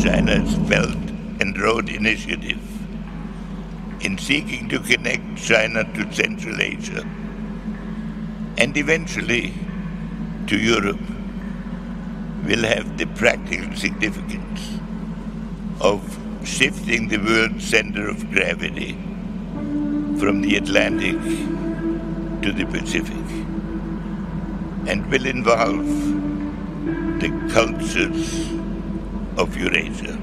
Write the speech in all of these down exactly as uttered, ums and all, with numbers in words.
China's Belt and Road Initiative in seeking to connect China to Central Asia and eventually to Europe will have the practical significance of shifting the world's center of gravity from the Atlantic to the Pacific, and will involve the cultures of Eurasia,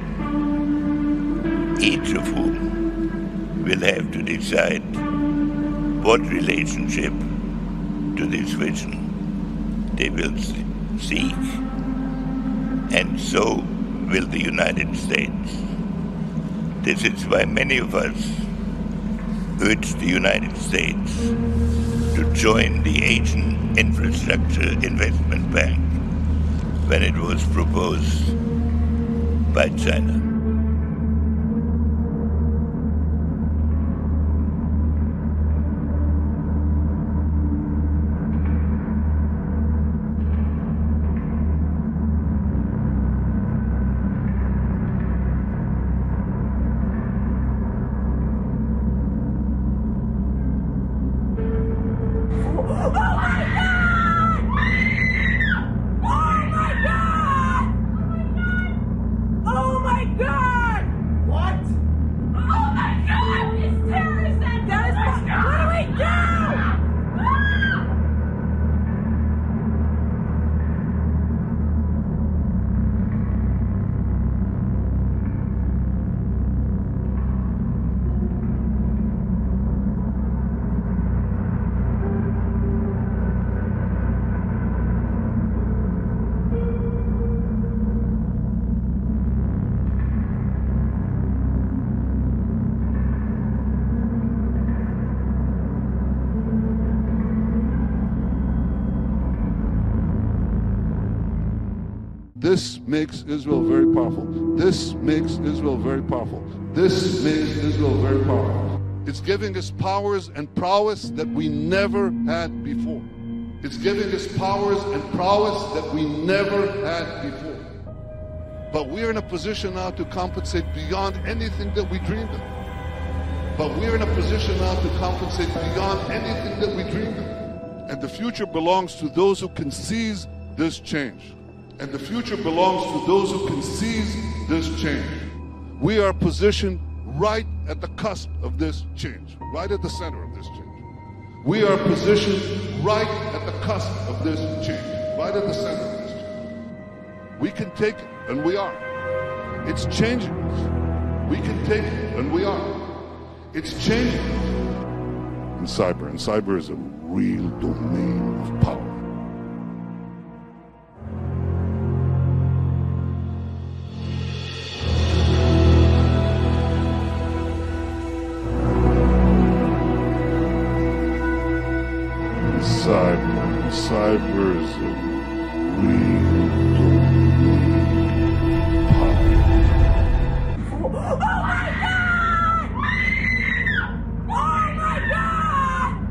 each of whom will have to decide what relationship to this vision they will seek. And so will the United States. This is why many of us urge the United States to join the Asian Infrastructure Investment Bank when it was proposed by China. This makes Israel very powerful. This makes Israel very powerful. This makes Israel very powerful. It's giving us powers and prowess that we never had before. It's giving us powers and prowess that we never had before. But we're in a position now to compensate beyond anything that we dreamed of. But we're in a position now to compensate beyond anything that we dreamed of. And the future belongs to those who can seize this change. And the future belongs to those who can seize this change. We are positioned right at the cusp of this change, right at the center of this change. We are positioned right at the cusp of this change, right at the center of this change. We can take it, and we are. It's changing us. We can take it, and we are. It's changing us. In cyber, and cyber is a real domain of power. Cyber, cyber is a real domain of power. Oh my God! Oh my God!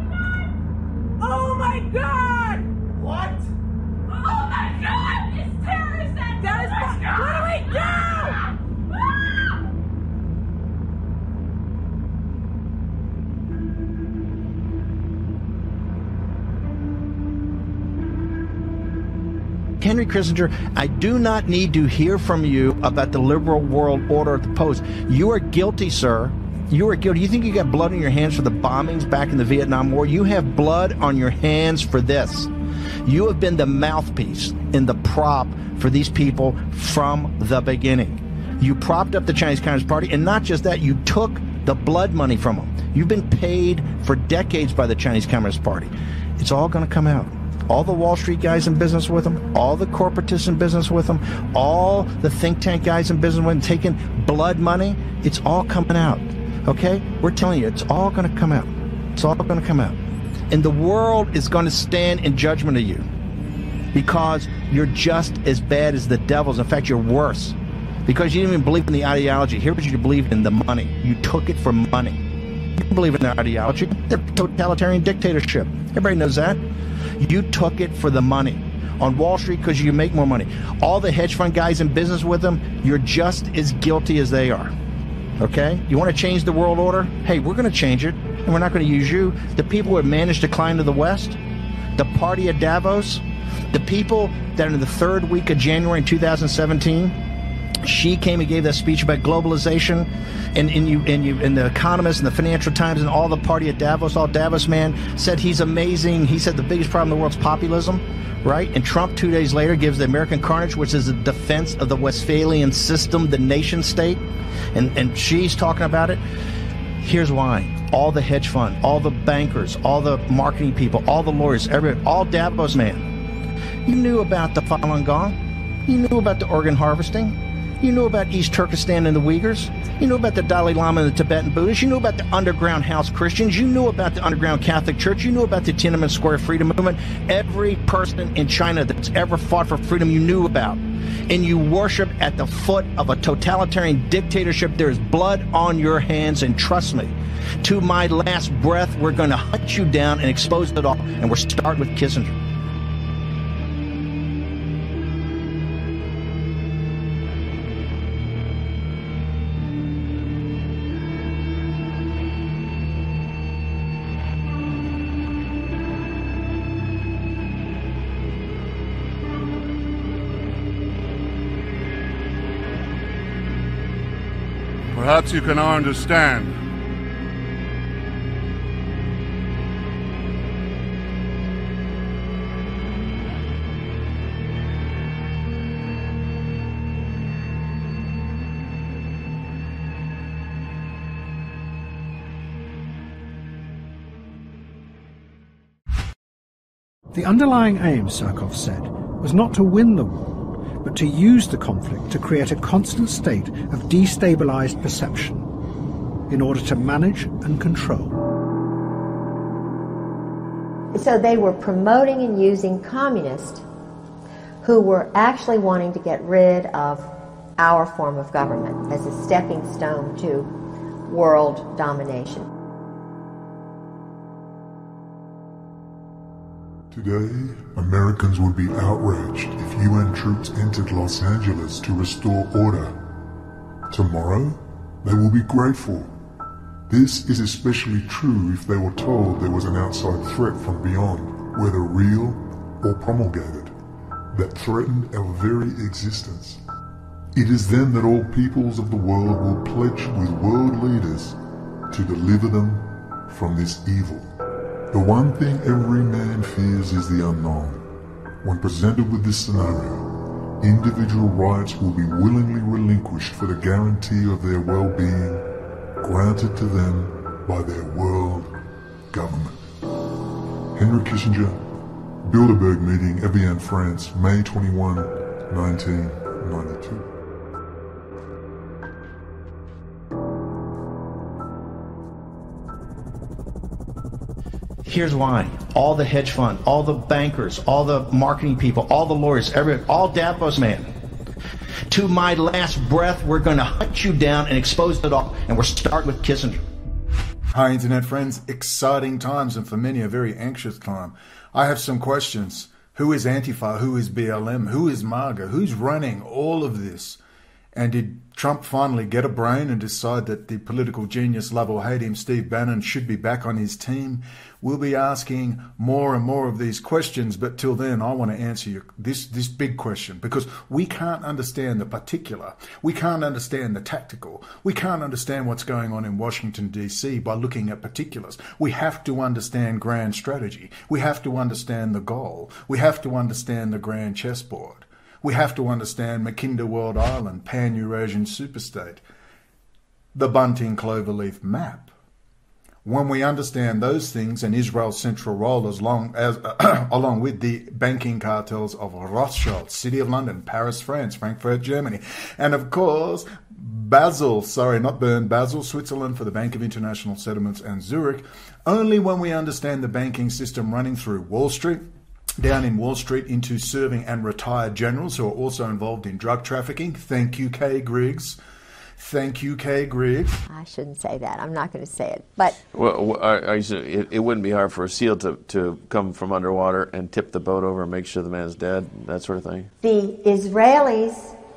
Oh my God! What? Oh my God! It's terrorist attack! That is what, what do we do? Ah! Henry Kissinger, I do not need to hear from you about the liberal world order at the post. You are guilty, sir. You are guilty. You think you got blood on your hands for the bombings back in the Vietnam War? You have blood on your hands for this. You have been the mouthpiece and the prop for these people from the beginning. You propped up the Chinese Communist Party, and not just that, you took the blood money from them. You've been paid for decades by the Chinese Communist Party. It's all going to come out. All the Wall Street guys in business with them, all the corporatists in business with them, all the think tank guys in business with them, taking blood money, it's all coming out, okay? We're telling you, it's all going to come out. It's all going to come out. And the world is going to stand in judgment of you because you're just as bad as the devils. In fact, you're worse because you didn't even believe in the ideology. Here's what you believed in, the money. You took it for money. You didn't believe in their ideology. They're totalitarian dictatorship. Everybody knows that. You took it for the money. on Wall Street because you make more money. All the hedge fund guys in business with them, you're just as guilty as they are. Okay? You want to change the world order? Hey, we're going to change it, and we're not going to use you. The people who have managed to climb to the West, the party at Davos, the people that in the third week of January in two thousand seventeen, she came and gave that speech about globalization, and, and you and you and the Economist and the Financial Times and all the party at Davos, all Davos man said he's amazing. He said the biggest problem in the world is populism, right? And Trump two days later gives the American Carnage, which is a defense of the Westphalian system, the nation state, and and she's talking about it. Here's why. All the hedge fund, all the bankers, all the marketing people, all the lawyers, everybody, all Davos man. You knew about the Falun Gong. You knew about the organ harvesting. You knew about East Turkestan and the Uyghurs. You knew about the Dalai Lama and the Tibetan Buddhists. You knew about the underground house Christians. You knew about the underground Catholic Church. You knew about the Tiananmen Square freedom movement. Every person in China that's ever fought for freedom you knew about. And you worship at the foot of a totalitarian dictatorship. There's blood on your hands, and trust me, to my last breath, we're going to hunt you down and expose it all. And we're starting with Kissinger. Perhaps you can now understand the underlying aim, Surkov said, was not to win the war, but to use the conflict to create a constant state of destabilized perception in order to manage and control. So they were promoting and using communists who were actually wanting to get rid of our form of government as a stepping stone to world domination. Today, Americans would be outraged if U N troops entered Los Angeles to restore order. Tomorrow, they will be grateful. This is especially true if they were told there was an outside threat from beyond, whether real or promulgated, that threatened our very existence. It is then that all peoples of the world will pledge with world leaders to deliver them from this evil. The one thing every man fears is the unknown. When presented with this scenario, individual rights will be willingly relinquished for the guarantee of their well-being, granted to them by their world government. Henry Kissinger, Bilderberg meeting, Evian, France, May twenty-first, nineteen ninety-two. Here's why. All the hedge fund, all the bankers, all the marketing people, all the lawyers, every, all Davos man. To my last breath, we're going to hunt you down and expose it all. And we're starting with Kissinger. Hi, Internet friends. Exciting times, and for many, a very anxious time. I have some questions. Who is Antifa? Who is B L M? Who is MAGA? Who's running all of this? And did Trump finally get a brain and decide that the political genius, love or hate him, Steve Bannon, should be back on his team? We'll be asking more and more of these questions, but till then, I want to answer you this, this big question, because we can't understand the particular. We can't understand the tactical. We can't understand what's going on in Washington, D C by looking at particulars. We have to understand grand strategy. We have to understand the goal. We have to understand the grand chessboard. We have to understand Mackinder World Island, Pan-Eurasian superstate, the Bunting Cloverleaf map. When we understand those things and Israel's central role as long as, uh, along with the banking cartels of Rothschild, City of London, Paris, France, Frankfurt, Germany, and of course, Basel, sorry, not Bern, Basel, Switzerland for the Bank of International Settlements, and Zurich, only when we understand the banking system running through Wall Street, down in Wall Street into serving and retired generals who are also involved in drug trafficking. Thank you, Kay Griggs. Thank you, Kay Griggs. I shouldn't say that. I'm not going to say it. But Well, I, I, it, it wouldn't be hard for a SEAL to, to come from underwater and tip the boat over and make sure the man's dead, that sort of thing? the Israelis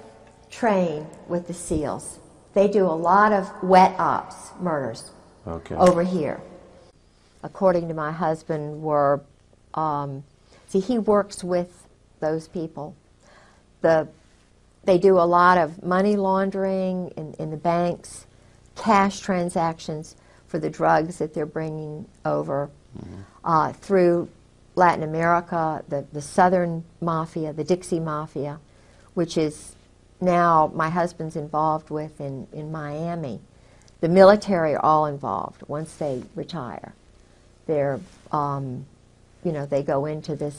train with the SEALs. They do a lot of wet ops, murders, Okay. over here. According to my husband, were, um, see, he works with those people. The They do a lot of money laundering in, in the banks, cash transactions for the drugs that they're bringing over mm-hmm. uh, through Latin America, the, the Southern Mafia, the Dixie Mafia, which is now my husband's involved with in, in Miami. The military are all involved once they retire. They're, um, you know, they go into this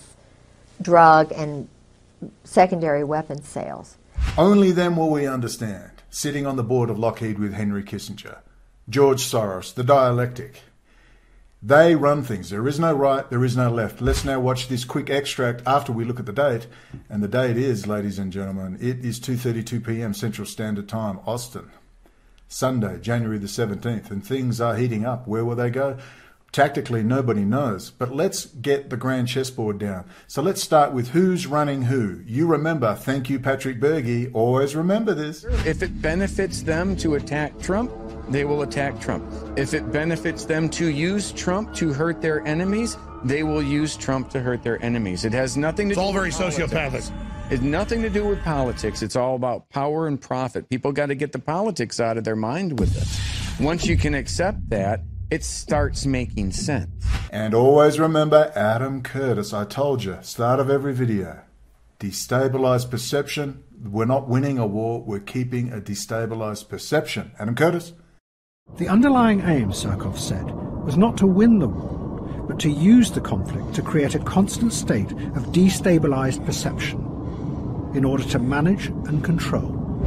drug and secondary weapons sales. Only then will we understand, sitting on the board of Lockheed with Henry Kissinger, George Soros, the dialectic. They run things. There is no right, there is no left. Let's now watch this quick extract after we look at the date. And the date is, ladies and gentlemen, it is two thirty-two p.m. Central Standard Time, Austin. Sunday, January the seventeenth, and things are heating up. Where will they go? Tactically, nobody knows, but let's get the grand chessboard down. So let's start with who's running who. You remember, thank you, Patrick Berge, always remember this. If it benefits them to attack Trump, they will attack Trump. If it benefits them to use Trump to hurt their enemies, they will use Trump to hurt their enemies. It has nothing to it's do all very with politics. sociopathic. It's nothing to do with politics. It's all about power and profit. People got to get the politics out of their mind with it. Once you can accept that, it starts making sense. And always remember Adam Curtis. I told you, start of every video. Destabilized perception. We're not winning a war, we're keeping a destabilized perception. Adam Curtis? The underlying aim, Surkov said, was not to win the war, but to use the conflict to create a constant state of destabilized perception in order to manage and control.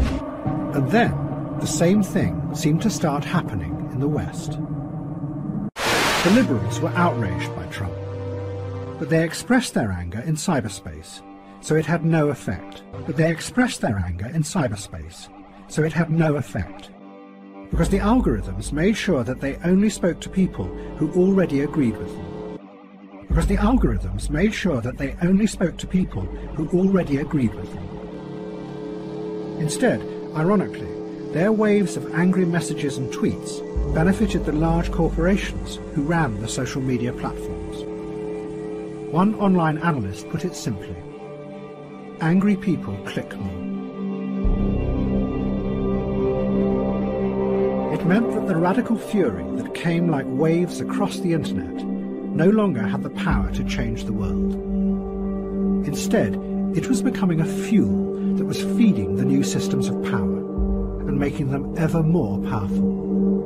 And then the same thing seemed to start happening in the West. The Liberals were outraged by Trump, but they expressed their anger in cyberspace, so it had no effect. But they expressed their anger in cyberspace, so it had no effect. Because the algorithms made sure that they only spoke to people who already agreed with them. Because the algorithms made sure that they only spoke to people who already agreed with them. Instead, ironically, their waves of angry messages and tweets benefited the large corporations who ran the social media platforms. One online analyst put it simply: angry people click more. It meant that the radical fury that came like waves across the internet no longer had the power to change the world. Instead, it was becoming a fuel that was feeding the new systems of power and making them ever more powerful.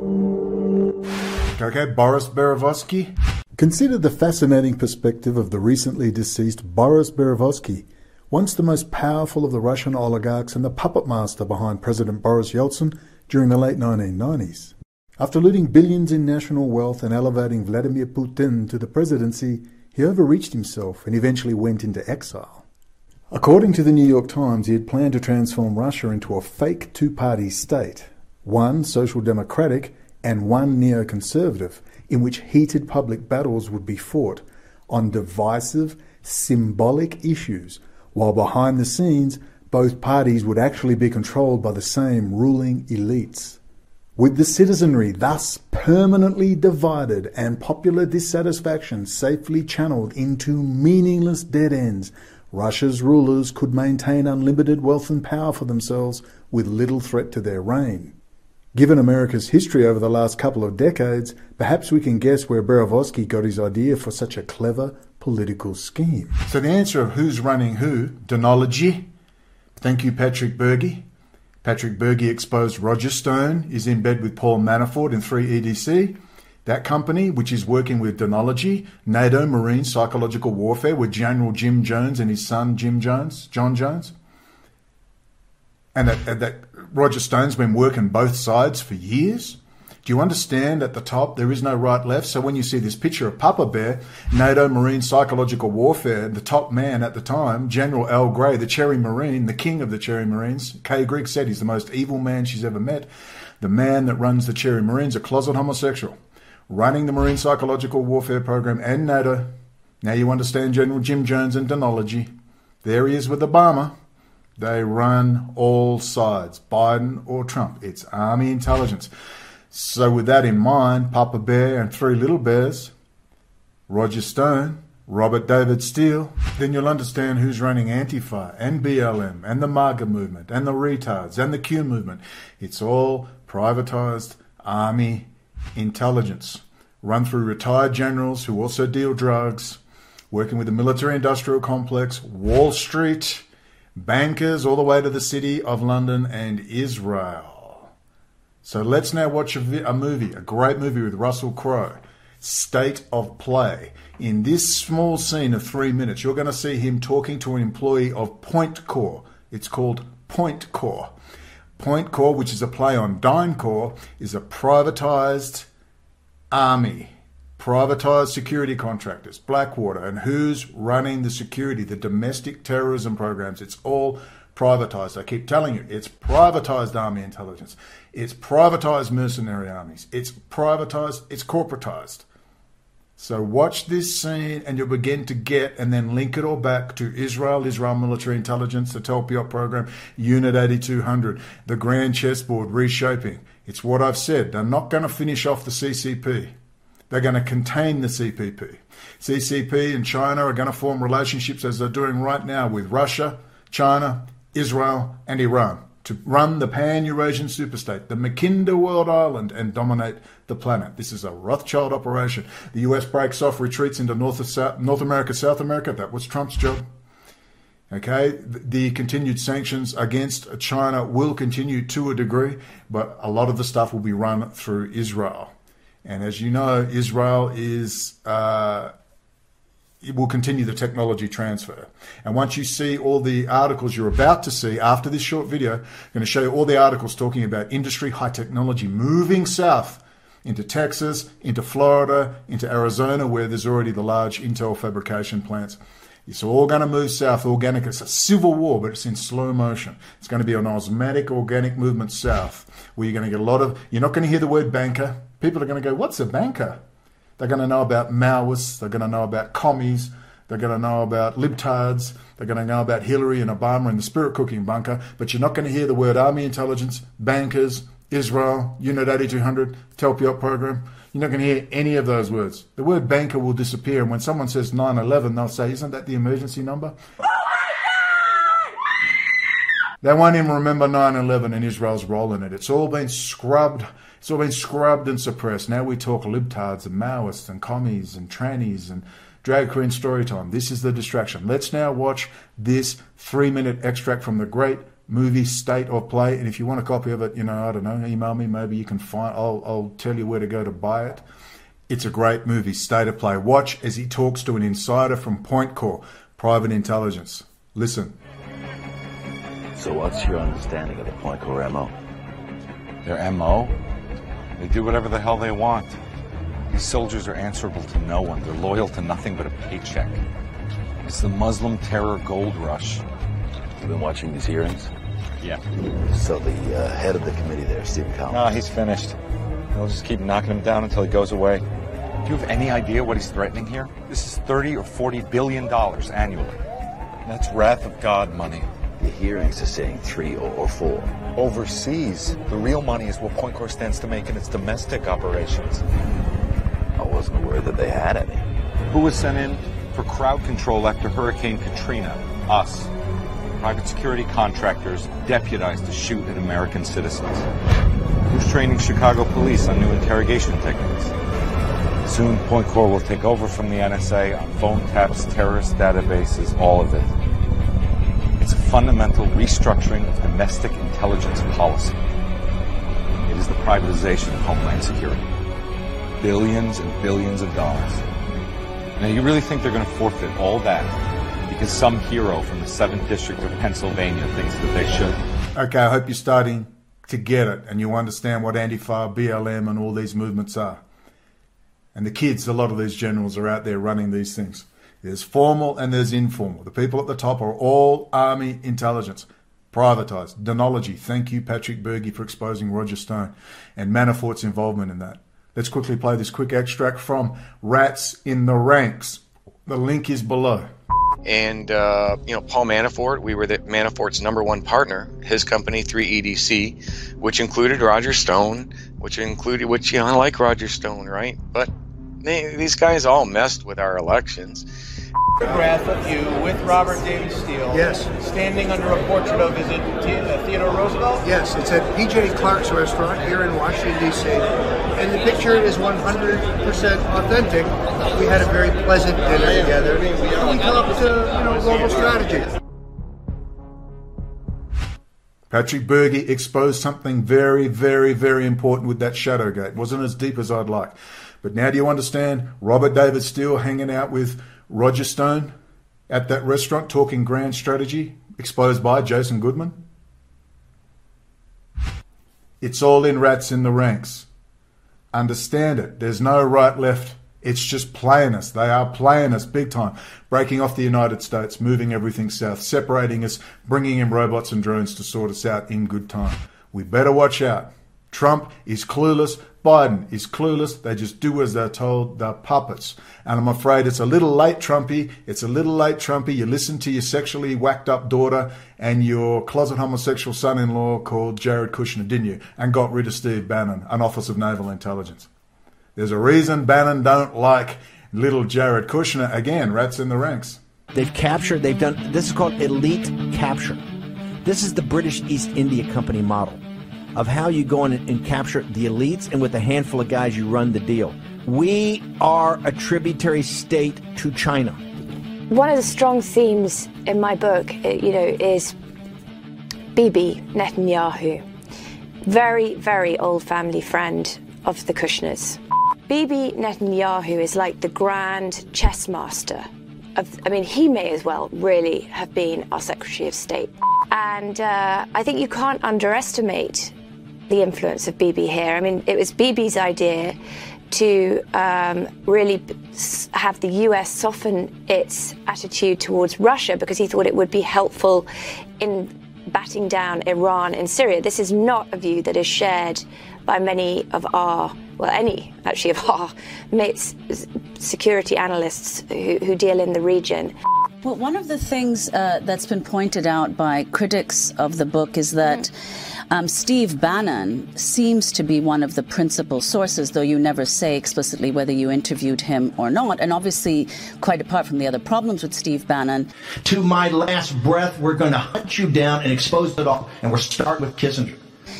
Okay, Boris Berezovsky. Consider the fascinating perspective of the recently deceased Boris Berezovsky, once the most powerful of the Russian oligarchs and the puppet master behind President Boris Yeltsin during the late nineteen nineties. After looting billions in national wealth and elevating Vladimir Putin to the presidency, he overreached himself and eventually went into exile. According to the New York Times, he had planned to transform Russia into a fake two-party state, one social democratic and one neoconservative, in which heated public battles would be fought on divisive, symbolic issues, while behind the scenes, both parties would actually be controlled by the same ruling elites. With the citizenry thus permanently divided and popular dissatisfaction safely channeled into meaningless dead ends, Russia's rulers could maintain unlimited wealth and power for themselves with little threat to their reign. Given America's history over the last couple of decades, perhaps we can guess where Berezovsky got his idea for such a clever political scheme. So the answer of who's running who, Denology. Thank you, Patrick Berge. Patrick Berge exposed Roger Stone is in bed with Paul Manafort in three E D C. That company, which is working with Denology, NATO Marine Psychological Warfare with General Jim Jones and his son Jim Jones, John Jones. And that, that Roger Stone's been working both sides for years. Do you understand at the top there is no right left? So when you see this picture of Papa Bear, NATO Marine Psychological Warfare, the top man at the time, General Al Gray, the Cherry Marine, the king of the Cherry Marines, Kay Griggs said he's the most evil man she's ever met. The man that runs the Cherry Marines, a closet homosexual, running the Marine Psychological Warfare Program and NATO. Now you understand General Jim Jones and Denology. There he is with Obama. They run all sides, Biden or Trump. It's Army intelligence. So with that in mind, Papa Bear and three little bears, Roger Stone, Robert David Steele, then you'll understand who's running Antifa and B L M and the MAGA movement and the retards and the Q movement. It's all privatized Army intelligence, run through retired generals who also deal drugs, working with the military-industrial complex, Wall Street, bankers all the way to the city of London and Israel. So let's now watch a, vi- a movie, a great movie with Russell Crowe, State of Play. In this small scene of three minutes, you're going to see him talking to an employee of Point Corps. It's called Point Corps. Point Corps, which is a play on DynCorp, is a privatized army, privatized security contractors, Blackwater, and who's running the security, the domestic terrorism programs. It's all privatized. I keep telling you, it's privatized army intelligence. It's privatized mercenary armies. It's privatized, it's corporatized. So watch this scene and you'll begin to get and then link it all back to Israel, Israel Military Intelligence, the Talpiot program, Unit eighty-two hundred, the Grand Chessboard reshaping. It's what I've said. They're not going to finish off the C C P. They're going to contain the C P P. C C P and China are going to form relationships as they're doing right now with Russia, China, Israel and Iran to run the pan-Eurasian superstate, the Makinda world island, and dominate the planet. This is a Rothschild operation. The U S breaks off, retreats into North, South, North America, South America. That was Trump's job. Okay, the continued sanctions against China will continue to a degree, but a lot of the stuff will be run through Israel. And as you know, Israel is... Uh, it will continue the technology transfer. And once you see all the articles you're about to see after this short video, I'm going to show you all the articles talking about industry, high technology moving south into Texas, into Florida, into Arizona, where there's already the large Intel fabrication plants. It's all going to move south, organic. It's a civil war, but it's in slow motion. It's going to be an osmotic, organic movement south, where you're going to get a lot of... You're not going to hear the word banker. People are going to go, what's a banker? They're going to know about Maoists. They're going to know about commies. They're going to know about libtards. They're going to know about Hillary and Obama and the spirit cooking bunker. But you're not going to hear the word army intelligence, bankers, Israel, Unit eighty-two hundred, Talpiot program. You're not going to hear any of those words. The word banker will disappear. And when someone says nine eleven, they'll say, isn't that the emergency number? They won't even remember nine eleven and Israel's role in it. It's all been scrubbed. It's all been scrubbed and suppressed. Now we talk libtards and Maoists and commies and trannies and drag queen story time. This is the distraction. Let's now watch this three-minute extract from the great movie State of Play. And if you want a copy of it, you know, I don't know, email me. Maybe you can find. I'll, I'll tell you where to go to buy it. It's a great movie, State of Play. Watch as he talks to an insider from Point Corps, private intelligence. Listen. So what's your understanding of the Point Corps M O? Their M O? They do whatever the hell they want. These soldiers are answerable to no one. They're loyal to nothing but a paycheck. It's the Muslim terror gold rush. You've been watching these hearings? Yeah. So the uh, head of the committee there, Stephen Collins? No, he's finished. They'll just keep knocking him down until he goes away. Do you have any idea what he's threatening here? This is thirty or forty billion dollars annually. That's wrath of God money. The hearings are saying three or, or four. Overseas, the real money is what Point Corps stands to make in its domestic operations. I wasn't aware that they had any. Who was sent in for crowd control after Hurricane Katrina? Us. Private security contractors deputized to shoot at American citizens. Who's training Chicago police on new interrogation techniques? Soon, Point Corps will take over from the N S A on phone taps, terrorist databases, all of it. It's a fundamental restructuring of domestic intelligence policy. It is the privatization of Homeland Security. Billions and billions of dollars. Now, you really think they're going to forfeit all that because some hero from the seventh District of Pennsylvania thinks that they should? Okay, I hope you're starting to get it, and you understand what Antifa, B L M, and all these movements are. And the kids, a lot of these generals are out there running these things. There's formal and there's informal. The people at the top are all army intelligence. Privatised. Denology. Thank you, Patrick Berge, for exposing Roger Stone and Manafort's involvement in that. Let's quickly play this quick extract from Rats in the Ranks. The link is below. And, uh, you know, Paul Manafort, we were the Manafort's number one partner, his company, three E D C, which included Roger Stone, which included, which, you know, I like Roger Stone, right? But they, these guys all messed with our elections. Photograph of you with Robert David Steele. Yes. Standing under a portrait of, is it uh, Theodore Roosevelt? Yes, it's at P J Clark's restaurant here in Washington, D C And the picture is one hundred percent authentic. We had a very pleasant dinner together. And we talked, uh, you know, global strategy. Patrick Berge exposed something very, very, very important with that Shadowgate. It wasn't as deep as I'd like. But now do you understand Robert David Steele hanging out with Roger Stone at that restaurant talking grand strategy, exposed by Jason Goodman? It's all in Rats in the Ranks. Understand it. There's no right, left. It's just playing us. They are playing us big time. Breaking off the United States, moving everything south, separating us, bringing in robots and drones to sort us out in good time. We better watch out. Trump is clueless. Biden is clueless. They just do as they're told. They're puppets. And I'm afraid it's a little late, Trumpy. It's a little late, Trumpy. You listened to your sexually whacked up daughter and your closet homosexual son-in-law called Jared Kushner, didn't you? And got rid of Steve Bannon, an Office of Naval Intelligence. There's a reason Bannon don't like little Jared Kushner. Again, Rats in the Ranks. They've captured, they've done, this is called elite capture. This is the British East India Company model of how you go in and capture the elites, and with a handful of guys you run the deal. We are a tributary state to China. One of the strong themes in my book, you know, is Bibi Netanyahu. Very, very old family friend of the Kushners. Bibi Netanyahu is like the grand chess master of, I mean, he may as well really have been our Secretary of State. And uh, I think you can't underestimate the influence of Bibi here. I mean, it was Bibi's idea to um, really have the U S soften its attitude towards Russia because he thought it would be helpful in batting down Iran and Syria. This is not a view that is shared by many of our, well, any actually of our mates, security analysts who, who deal in the region. Well, one of the things uh, that's been pointed out by critics of the book is that um, Steve Bannon seems to be one of the principal sources, though you never say explicitly whether you interviewed him or not. And obviously, quite apart from the other problems with Steve Bannon. To my last breath, we're going to hunt you down and expose it all. And we're starting with Kissinger.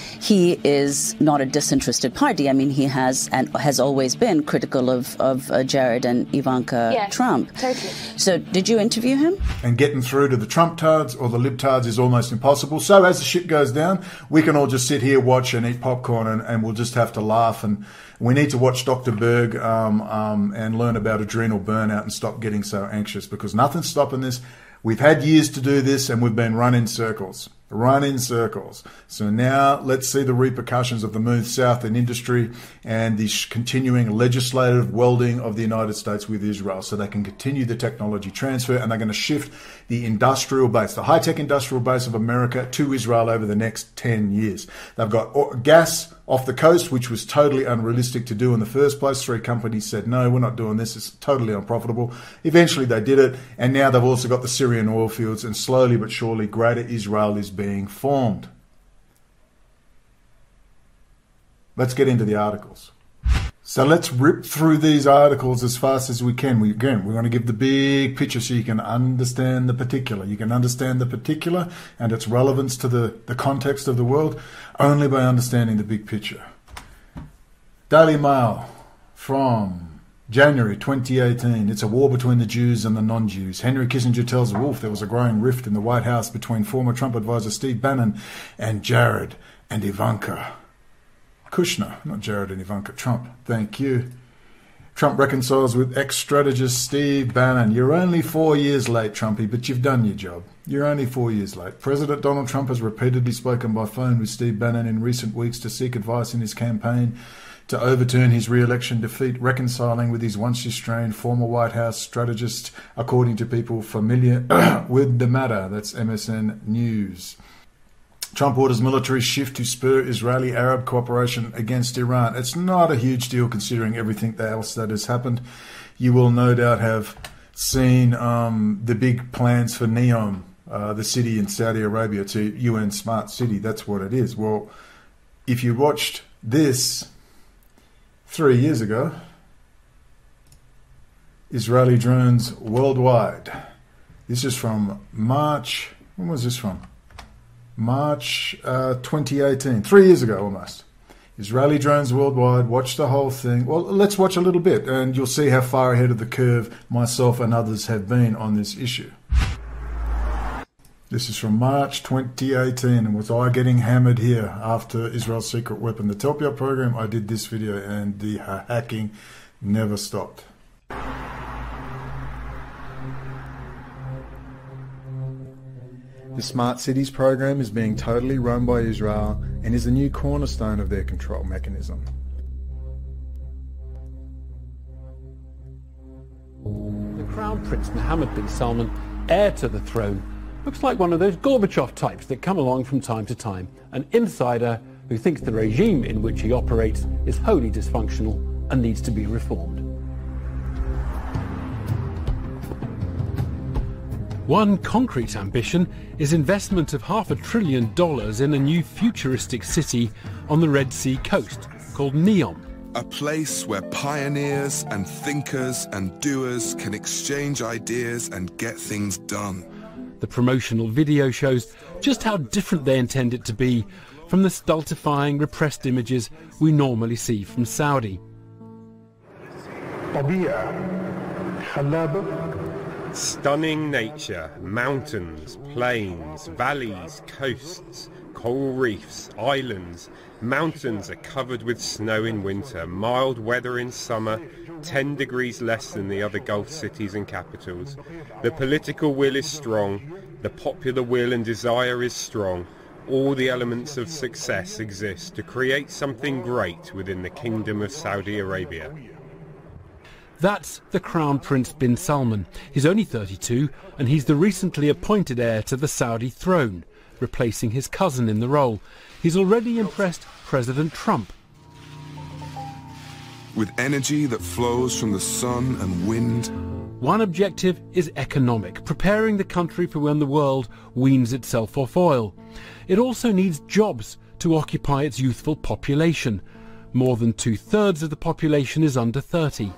He is not a disinterested party. I mean, he has and has always been critical of, of uh, Jared and Ivanka yes, Trump. Totally. So did you interview him? And getting through to the Trump-tards or the libtards is almost impossible. So as the shit goes down, we can all just sit here, watch and eat popcorn, and, and we'll just have to laugh. And we need to watch Doctor Berg um, um, and learn about adrenal burnout and stop getting so anxious, because nothing's stopping this. We've had years to do this and we've been run in circles. Run in circles. So now let's see the repercussions of the move south in industry and the continuing legislative welding of the United States with Israel, so they can continue the technology transfer, and they're going to shift the industrial base, the high-tech industrial base of America, to Israel over the next ten years. They've got gas off the coast, which was totally unrealistic to do in the first place. Three companies said, no, we're not doing this. It's totally unprofitable. Eventually they did it. And now they've also got the Syrian oil fields, and slowly but surely Greater Israel is being formed. Let's get into the articles. So let's rip through these articles as fast as we can. We, again, we're going to give the big picture so you can understand the particular. You can understand the particular and its relevance to the, the context of the world only by understanding the big picture. Daily Mail from January twenty eighteen. It's a war between the Jews and the non-Jews. Henry Kissinger tells Wolf there was a growing rift in the White House between former Trump advisor Steve Bannon and Jared and Ivanka Kushner, not Jared and Ivanka Trump. Thank you. Trump reconciles with ex-strategist Steve Bannon. You're only four years late, Trumpy, but you've done your job. You're only four years late. President Donald Trump has repeatedly spoken by phone with Steve Bannon in recent weeks to seek advice in his campaign to overturn his re-election defeat, reconciling with his once-estranged former White House strategist, according to people familiar with the matter. That's M S N News. Trump orders military shift to spur Israeli-Arab cooperation against Iran. It's not a huge deal considering everything else that has happened. You will no doubt have seen um, the big plans for NEOM, uh, the city in Saudi Arabia, to U N Smart City. That's what it is. Well, if you watched this three years ago, Israeli drones worldwide. This is from March. When was this from? March uh, twenty eighteen, three years ago almost. Israeli drones worldwide. Watch the whole thing. Well, let's watch a little bit and you'll see how far ahead of the curve myself and others have been on this issue. This is from March twenty eighteen, and was I getting hammered here after Israel's secret weapon, the Telpiot program? I did this video and the hacking never stopped. The Smart Cities program is being totally run by Israel and is a new cornerstone of their control mechanism. The Crown Prince Mohammed bin Salman, heir to the throne, looks like one of those Gorbachev types that come along from time to time, an insider who thinks the regime in which he operates is wholly dysfunctional and needs to be reformed. One concrete ambition is investment of half a trillion dollars in a new futuristic city on the Red Sea coast called NEOM. A place where pioneers and thinkers and doers can exchange ideas and get things done. The promotional video shows just how different they intend it to be from the stultifying, repressed images we normally see from Saudi. Stunning nature, mountains, plains, valleys, coasts, coral reefs, islands. Mountains are covered with snow in winter, mild weather in summer, ten degrees less than the other Gulf cities and capitals. The political will is strong, the popular will and desire is strong. All the elements of success exist to create something great within the Kingdom of Saudi Arabia. That's the Crown Prince bin Salman. He's only thirty-two and he's the recently appointed heir to the Saudi throne, replacing his cousin in the role. He's already impressed President Trump. With energy that flows from the sun and wind. One objective is economic, preparing the country for when the world weans itself off oil. It also needs jobs to occupy its youthful population. More than two-thirds of the population is under thirty.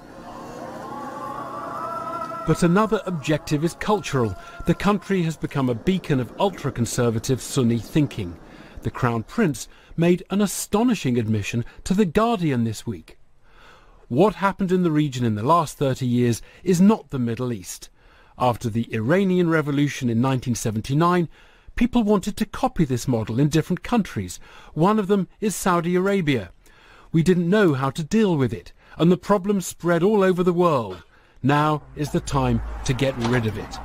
But another objective is cultural. The country has become a beacon of ultra-conservative Sunni thinking. The Crown Prince made an astonishing admission to The Guardian this week. What happened in the region in the last thirty years is not the Middle East. After the Iranian Revolution in nineteen seventy-nine, people wanted to copy this model in different countries. One of them is Saudi Arabia. We didn't know how to deal with it, and the problem spread all over the world. Now is the time to get rid of it.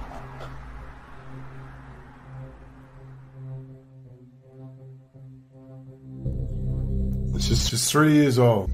This is just three years old.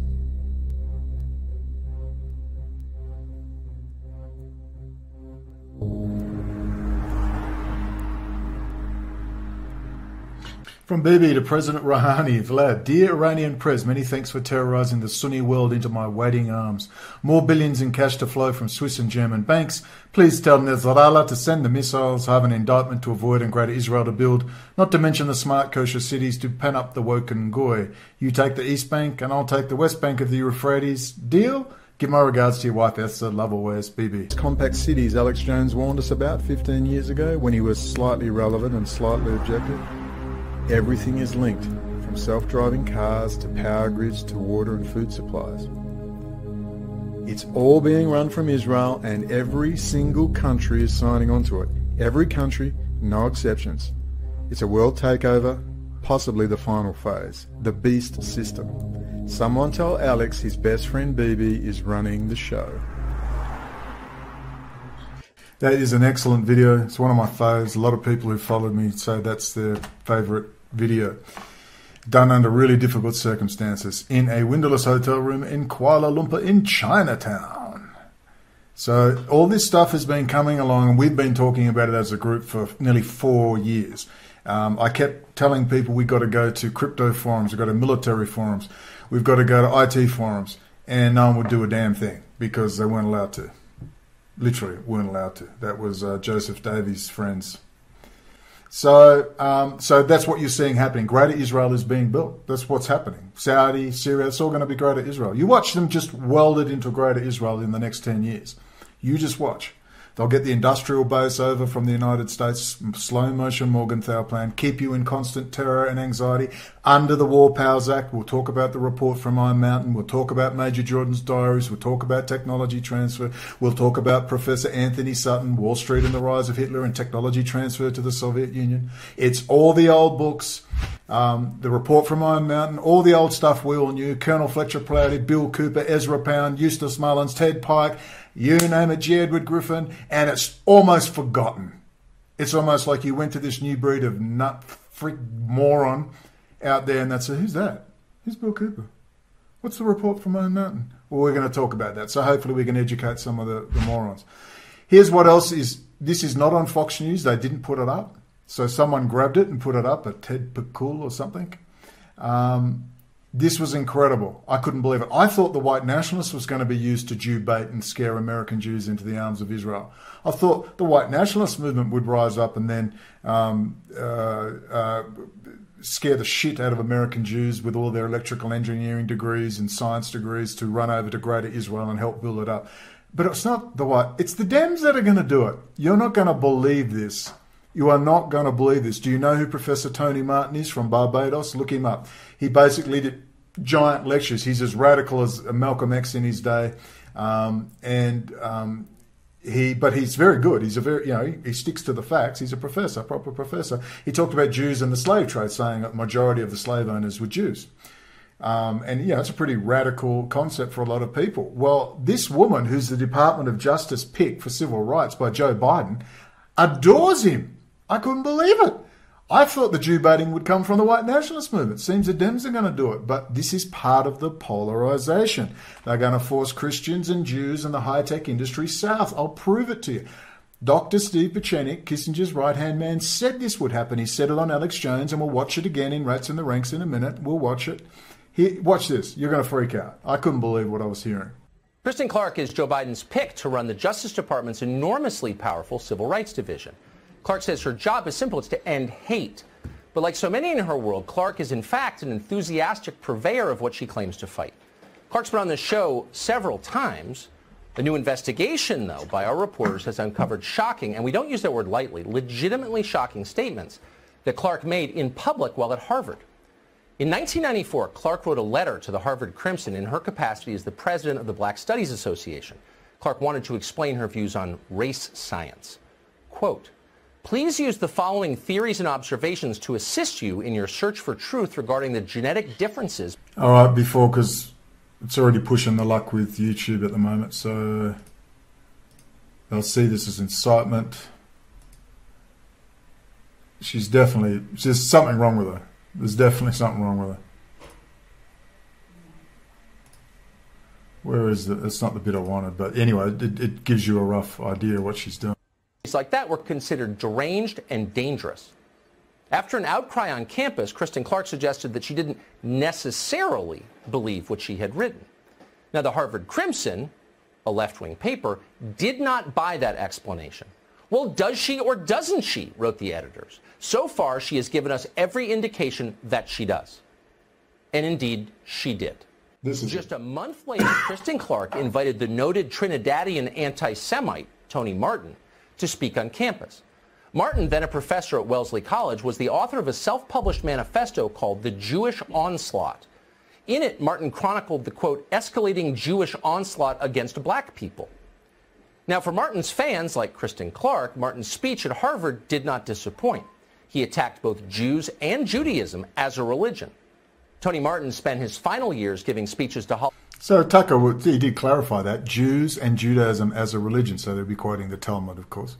From Bibi to President Rouhani, Vlad, dear Iranian Prez, many thanks for terrorizing the Sunni world into my waiting arms. More billions in cash to flow from Swiss and German banks. Please tell Nasrallah to send the missiles, have an indictment to avoid and Greater Israel to build, not to mention the smart kosher cities to pen up the woken goy. You take the East Bank and I'll take the West Bank of the Euphrates. Deal? Give my regards to your wife Esther, love always, Bibi. Compact cities Alex Jones warned us about fifteen years ago when he was slightly relevant and slightly objective. Everything is linked, from self-driving cars to power grids to water and food supplies. It's all being run from Israel and every single country is signing on to it. Every country, no exceptions. It's a world takeover, possibly the final phase, the beast system. Someone tell Alex his best friend Bibi is running the show. That is an excellent video. It's one of my faves. A lot of people who followed me say that's their favourite video. Done under really difficult circumstances in a windowless hotel room in Kuala Lumpur in Chinatown. So all this stuff has been coming along, and we've been talking about it as a group for nearly four years. Um, I kept telling people we've got to go to crypto forums, we've got to military forums, we've got to go to I T forums, and no one would do a damn thing because they weren't allowed to. Literally weren't allowed to. That was uh, Joseph Davies' friends. So, um, so that's what you're seeing happening. Greater Israel is being built. That's what's happening. Saudi, Syria, it's all going to be Greater Israel. You watch them just welded into Greater Israel in the next ten years. You just watch. They'll get the industrial base over from the United States, slow motion Morgenthau plan, keep you in constant terror and anxiety. Under the War Powers Act, we'll talk about the report from Iron Mountain, we'll talk about Major Jordan's diaries, we'll talk about technology transfer, we'll talk about Professor Anthony Sutton, Wall Street and the Rise of Hitler and technology transfer to the Soviet Union. It's all the old books, um, the report from Iron Mountain, all the old stuff we all knew, Colonel Fletcher Prouty, Bill Cooper, Ezra Pound, Eustace Mullins, Ted Pike, you name it, G. Edward Griffin, and it's almost forgotten. It's almost like you went to this new breed of nut freak moron out there and they'd say, who's that? Who's Bill Cooper? What's the report from Iron Mountain? Well, we're going to talk about that. So hopefully we can educate some of the, the morons. Here's what else is, this is not on Fox News. They didn't put it up. So someone grabbed it and put it up, a Ted Pakul or something. Um... This was incredible. I couldn't believe it. I thought the white nationalists was going to be used to Jew bait and scare American Jews into the arms of Israel. I thought the white nationalist movement would rise up and then um, uh, uh, scare the shit out of American Jews with all their electrical engineering degrees and science degrees to run over to Greater Israel and help build it up. But it's not the white. It's the Dems that are going to do it. You're not going to believe this. You are not going to believe this. Do you know who Professor Tony Martin is from Barbados? Look him up. He basically did giant lectures. He's as radical as Malcolm X in his day, um, and um, he. But he's very good. He's a very, you know, he, he sticks to the facts. He's a professor, a proper professor. He talked about Jews and the slave trade, saying that the majority of the slave owners were Jews. Um, and, you know, it's a pretty radical concept for a lot of people. Well, this woman, who's the Department of Justice pick for civil rights by Joe Biden, adores him. I couldn't believe it. I thought the Jew baiting would come from the white nationalist movement. Seems the Dems are going to do it. But this is part of the polarization. They're going to force Christians and Jews and the high-tech industry south. I'll prove it to you. Doctor Steve Pieczenik, Kissinger's right-hand man, said this would happen. He said it on Alex Jones, and we'll watch it again in Rats in the Ranks in a minute. We'll watch it. Here, watch this. You're going to freak out. I couldn't believe what I was hearing. Kristen Clarke is Joe Biden's pick to run the Justice Department's enormously powerful Civil Rights Division. Clarke says her job is simple. It's to end hate. But like so many in her world, Clarke is in fact an enthusiastic purveyor of what she claims to fight. Clarke's been on this show several times. The new investigation, though, by our reporters has uncovered shocking, and we don't use that word lightly, legitimately shocking statements that Clarke made in public while at Harvard. In nineteen ninety-four, Clarke wrote a letter to the Harvard Crimson in her capacity as the president of the Black Studies Association. Clarke wanted to explain her views on race science. Quote, "Please use the following theories and observations to assist you in your search for truth regarding the genetic differences." All right, before, because it's already pushing the luck with YouTube at the moment, so they'll see this as incitement. She's definitely, there's something wrong with her. There's definitely something wrong with her. Where is it? It's not the bit I wanted, but anyway, it, it gives you a rough idea of what she's doing. Like that were considered deranged and dangerous. After an outcry on campus, Kristen Clarke suggested that she didn't necessarily believe what she had written. Now, the Harvard Crimson, a left-wing paper, did not buy that explanation. Well, does she or doesn't she, wrote the editors. So far, she has given us every indication that she does. And indeed, she did. This is Just a month later, Kristen Clarke invited the noted Trinidadian anti-Semite, Tony Martin, to speak on campus. Martin, then a professor at Wellesley College, was the author of a self-published manifesto called The Jewish Onslaught. In it, Martin chronicled the, quote, escalating Jewish onslaught against black people. Now, for Martin's fans, like Kristen Clarke, Martin's speech at Harvard did not disappoint. He attacked both Jews and Judaism as a religion. Tony Martin spent his final years giving speeches to Hollywood. So Tucker, he did clarify that, Jews and Judaism as a religion, so they'd be quoting the Talmud, of course.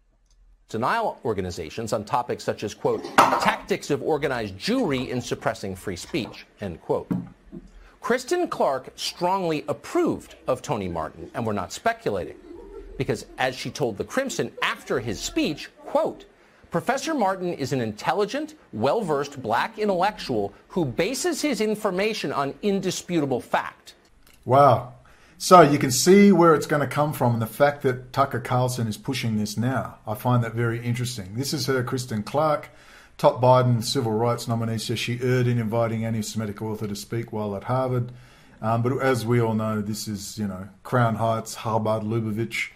Denial organizations on topics such as, quote, tactics of organized Jewry in suppressing free speech, end quote. Kristen Clark strongly approved of Tony Martin, and we're not speculating, because as she told the Crimson after his speech, quote, Professor Martin is an intelligent, well-versed black intellectual who bases his information on indisputable fact. Wow. So you can see where it's going to come from, and the fact that Tucker Carlson is pushing this now. I find that very interesting. This is her, Kristen Clark, top Biden civil rights nominee, says she erred in inviting anti-Semitic author to speak while at Harvard. Um, but as we all know, this is, you know, Crown Heights, Harvard, Lubavitch.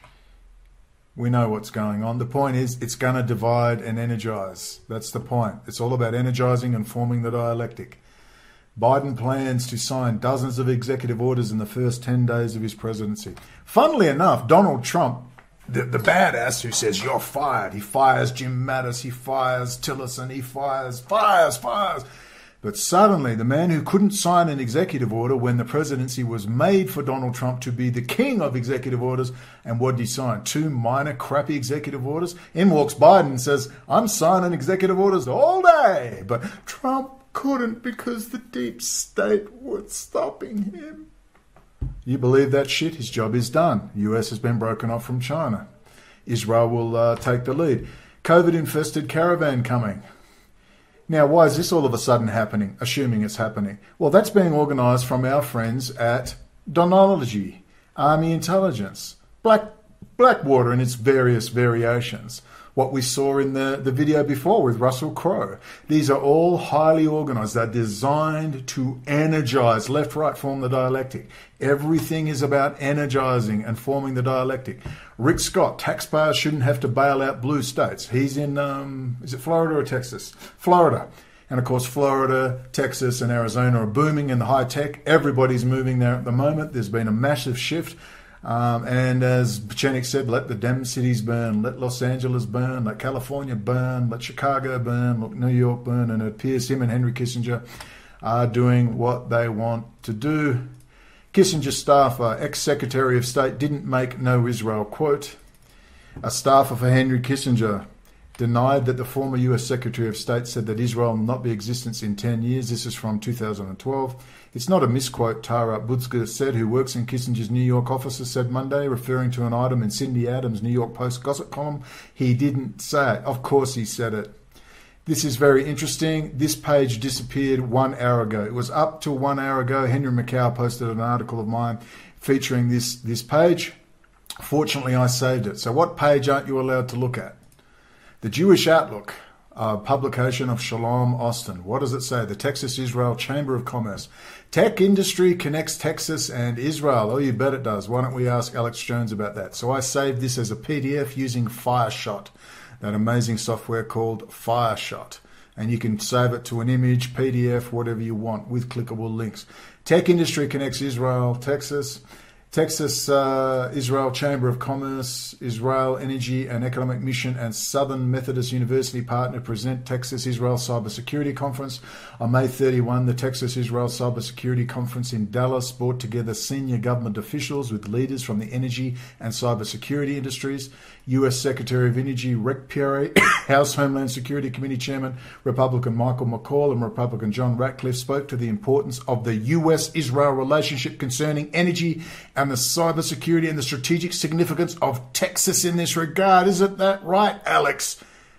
We know what's going on. The point is, it's going to divide and energize. That's the point. It's all about energizing and forming the dialectic. Biden plans to sign dozens of executive orders in the first ten days of his presidency. Funnily enough, Donald Trump, the, the badass who says, you're fired. He fires Jim Mattis, he fires Tillerson, he fires, fires, fires. But suddenly, the man who couldn't sign an executive order when the presidency was made for Donald Trump to be the king of executive orders, and what did he sign? Two minor, crappy executive orders? In walks Biden and says, I'm signing executive orders all day. But Trump couldn't because the deep state was stopping him. You believe that shit? His job is done. The U S has been broken off from China. Israel will uh, take the lead. COVID-infested caravan coming. Now, why is this all of a sudden happening, assuming it's happening? Well, that's being organised from our friends at Donology, Army Intelligence, Black Blackwater and its various variations. What we saw in the, the video before with Russell Crowe. These are all highly organised. They're designed to energise, left, right, form the dialectic. Everything is about energising and forming the dialectic. Rick Scott, taxpayers shouldn't have to bail out blue states. He's in, um, is it Florida or Texas? Florida. And of course, Florida, Texas and Arizona are booming in the high tech. Everybody's moving there at the moment. There's been a massive shift. Um, and as Buchanan said, let the damn cities burn, let Los Angeles burn, let California burn, let Chicago burn, let New York burn. And it appears him and Henry Kissinger are doing what they want to do. Kissinger's staffer, ex-Secretary of State, didn't make no Israel, quote. A staffer for Henry Kissinger denied that the former U S Secretary of State said that Israel will not be in existence in ten years. This is from two thousand twelve. It's not a misquote, Tara Butzger said, who works in Kissinger's New York office, said Monday, referring to an item in Cindy Adams' New York Post gossip column. He didn't say it. Of course he said it. This is very interesting. This page disappeared one hour ago. It was up till one hour ago. Henry Macau posted an article of mine featuring this, this page. Fortunately, I saved it. So what page aren't you allowed to look at? The Jewish Outlook, a publication of Shalom Austin. What does it say? The Texas-Israel Chamber of Commerce. Tech industry connects Texas and Israel. Oh, you bet it does. Why don't we ask Alex Jones about that? So I saved this as a P D F using FireShot, that amazing software called FireShot. And you can save it to an image, P D F, whatever you want, with clickable links. Tech industry connects Israel, Texas. Texas, uh, Israel Chamber of Commerce, Israel Energy and Economic Mission and Southern Methodist University partner present Texas Israel Cybersecurity Conference. On May thirty-first, the Texas Israel Cybersecurity Conference in Dallas brought together senior government officials with leaders from the energy and cybersecurity industries. U S Secretary of Energy Rick Perry, House Homeland Security Committee Chairman Republican Michael McCaul and Republican John Ratcliffe spoke to the importance of the U S Israel relationship concerning energy and the cybersecurity and the strategic significance of Texas in this regard. Isn't that right, Alex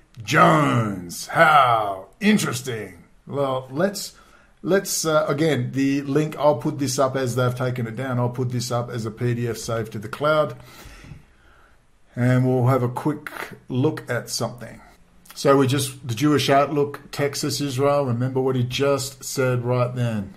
Jones? How interesting. Well, let's, let's uh, again, the link, I'll put this up as they've taken it down. I'll put this up as a P D F saved to the cloud. And we'll have a quick look at something. So we just, the Jewish Outlook, Texas, Israel. Remember what he just said right then.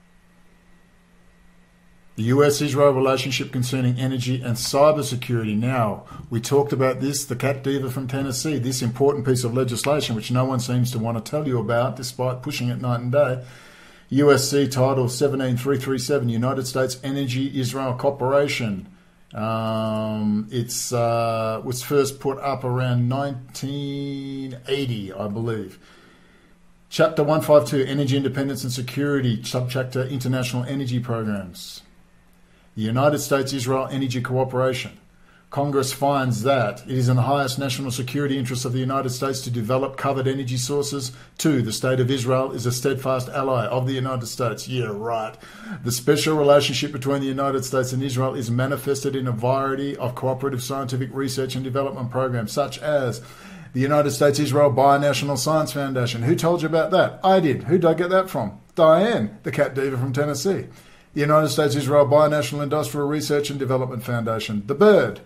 The U S-Israel relationship concerning energy and cybersecurity. Now, we talked about this, the Cat Diva from Tennessee, this important piece of legislation which no one seems to want to tell you about despite pushing it night and day. U S C Title seventeen three thirty-seven, United States Energy Israel Corporation. Um, it's uh, was first put up around nineteen eighty, I believe. Chapter one fifty-two, Energy Independence and Security, Subchapter International Energy Programs. The United States-Israel Energy Cooperation. Congress finds that it is in the highest national security interests of the United States to develop covered energy sources. Two, the State of Israel is a steadfast ally of the United States. Yeah, right. The special relationship between the United States and Israel is manifested in a variety of cooperative scientific research and development programs, such as the United States-Israel Binational Science Foundation. Who told you about that? I did. Who did I get that from? Diane, the cat diva from Tennessee. The United States-Israel Binational Industrial Research and Development Foundation. The Bird.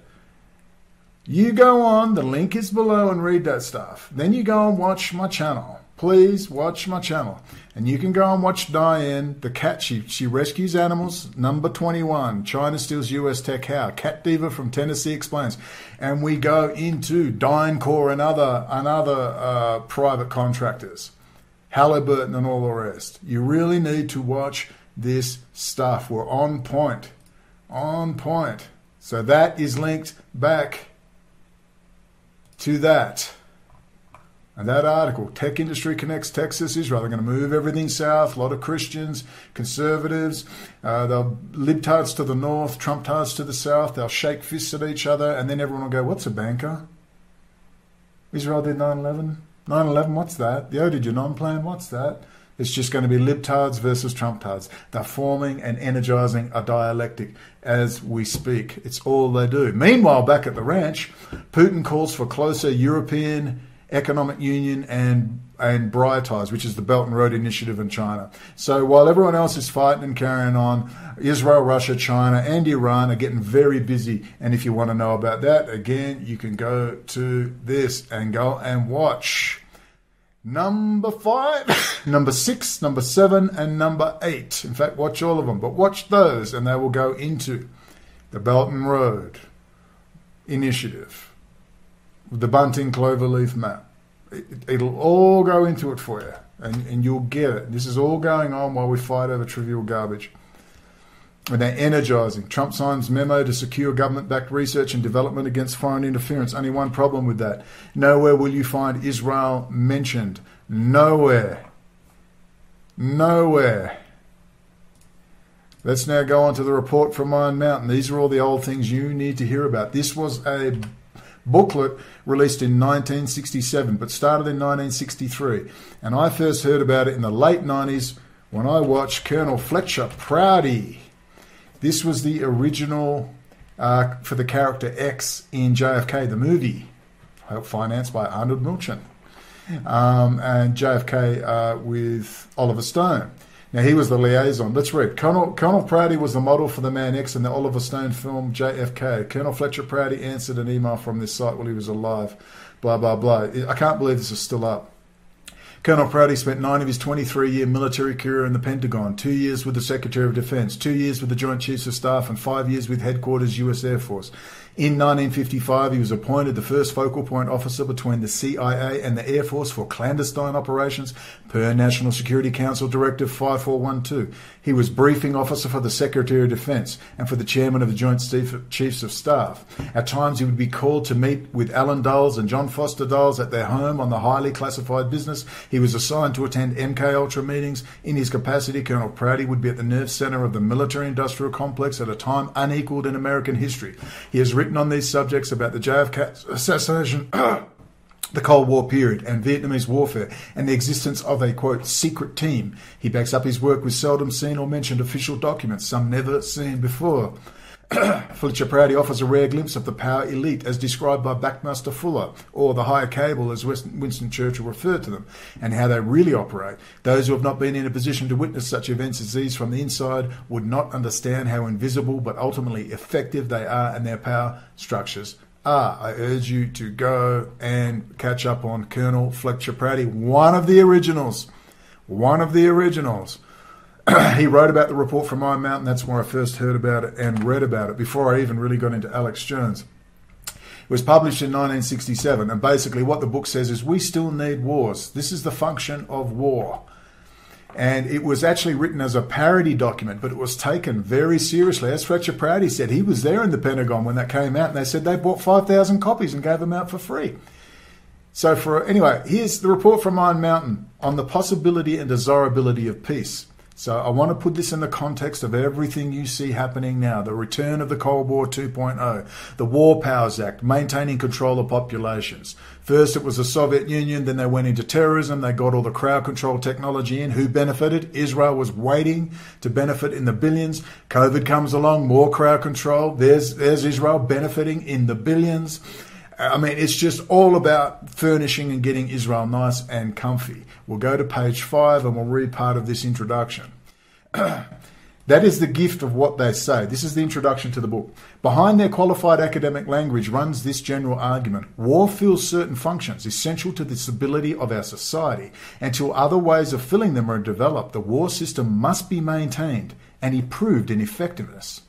You go on, the link is below, and read that stuff. Then you go and watch my channel. Please watch my channel. And you can go and watch Diane, the cat. She, she rescues animals, number twenty-one. China steals U S tech how? Cat diva from Tennessee explains. And we go into DynCorp and other, and other uh, private contractors. Halliburton and all the rest. You really need to watch this stuff. We're on point. On point. So that is linked back to that. And that article, Tech Industry Connects Texas, Israel. They're going to move everything south. A lot of Christians, conservatives, uh, they'll libtards to the north, Trump-tards to the south. They'll shake fists at each other, and then everyone will go, what's a banker? Israel did nine eleven. nine eleven, what's that? The Odiginon plan, what's that? It's just going to be libtards versus Trump-tards. They're forming and energizing a dialectic as we speak. It's all they do. Meanwhile, back at the ranch, Putin calls for closer European Economic Union and and Briar Ties, which is the Belt and Road Initiative in China. So while everyone else is fighting and carrying on, Israel, Russia, China, and Iran are getting very busy. And if you want to know about that, again, you can go to this and go and watch number five, number six, number seven, and number eight. In fact, watch all of them, but watch those, and they will go into the Belt and Road Initiative, the Bunting Cloverleaf map. It, it'll all go into it for you, and, and you'll get it. This is all going on while we fight over trivial garbage. And they're energizing. Trump signs memo to secure government-backed research and development against foreign interference. Only one problem with that. Nowhere will you find Israel mentioned. Nowhere. Nowhere. Let's now go on to the report from Iron Mountain. These are all the old things you need to hear about. This was a booklet released in nineteen sixty-seven, but started in nineteen sixty-three. And I first heard about it in the late nineties when I watched Colonel Fletcher Prouty. This was the original uh, for the character X in J F K, the movie, financed by Arnold Milchan, um, and J F K uh, with Oliver Stone. Now, he was the liaison. Let's read. Colonel, Colonel Prouty was the model for the Man X in the Oliver Stone film J F K. Colonel Fletcher Prouty answered an email from this site while he was alive. Blah, blah, blah. I can't believe this is still up. Colonel Prouty spent nine of his twenty-three-year military career in the Pentagon, two years with the Secretary of Defense, two years with the Joint Chiefs of Staff, and five years with Headquarters U S Air Force. In nineteen fifty-five, he was appointed the first focal point officer between the C I A and the Air Force for clandestine operations per National Security Council Directive five four one two. He was briefing officer for the Secretary of Defense and for the Chairman of the Joint Chiefs of Staff. At times, he would be called to meet with Alan Dulles and John Foster Dulles at their home on the highly classified business. He was assigned to attend M K Ultra meetings. In his capacity, Colonel Prouty would be at the nerve center of the military-industrial complex at a time unequaled in American history. He has written on these subjects about the J F K assassination, the Cold War period, and Vietnamese warfare, and the existence of a, quote, secret team. He backs up his work with seldom seen or mentioned official documents, some never seen before. Fletcher Prouty offers a rare glimpse of the power elite as described by Buckmaster Fuller, or the higher cable as Winston Churchill referred to them, and how they really operate. Those who have not been in a position to witness such events as these from the inside would not understand how invisible but ultimately effective they are and their power structures are. I urge you to go and catch up on Colonel Fletcher Prouty, one of the originals. One of the originals. He wrote about the report from Iron Mountain. That's where I first heard about it and read about it before I even really got into Alex Jones. It was published in nineteen sixty-seven, and basically what the book says is we still need wars. This is the function of war. And it was actually written as a parody document, but it was taken very seriously. As Fletcher Prouty said, he was there in the Pentagon when that came out, and they said they bought five thousand copies and gave them out for free. So for anyway, here's the report from Iron Mountain on the possibility and desirability of peace. So I want to put this in the context of everything you see happening now. The return of the Cold War two point oh, the War Powers Act, maintaining control of populations. First it was the Soviet Union, then they went into terrorism, they got all the crowd control technology in. Who benefited? Israel was waiting to benefit in the billions. COVID comes along, more crowd control. There's, there's Israel benefiting in the billions. I mean, it's just all about furnishing and getting Israel nice and comfy. We'll go to page five and we'll read part of this introduction. That is the gift of what they say. This is the introduction to the book. Behind their qualified academic language runs this general argument. War fills certain functions essential to the stability of our society. Until other ways of filling them are developed, the war system must be maintained and improved in effectiveness.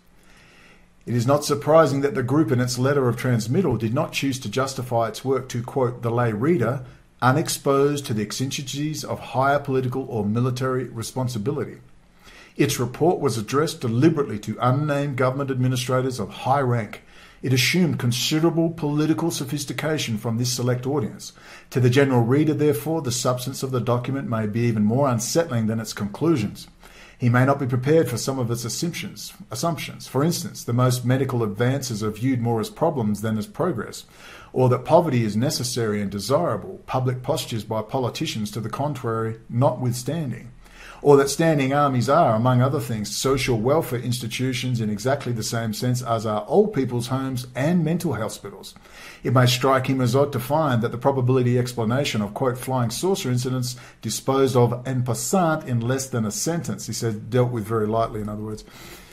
It is not surprising that the group in its letter of transmittal did not choose to justify its work to, quote, the lay reader, unexposed to the exigencies of higher political or military responsibility. Its report was addressed deliberately to unnamed government administrators of high rank. It assumed considerable political sophistication from this select audience. To the general reader, therefore, the substance of the document may be even more unsettling than its conclusions. He may not be prepared for some of its assumptions. Assumptions. For instance, the most medical advances are viewed more as problems than as progress, or that poverty is necessary and desirable, public postures by politicians to the contrary notwithstanding, or that standing armies are, among other things, social welfare institutions in exactly the same sense as are old people's homes and mental hospitals. It may strike him as odd to find that the probability explanation of, quote, flying saucer incidents disposed of en passant in less than a sentence, he said, dealt with very lightly, in other words.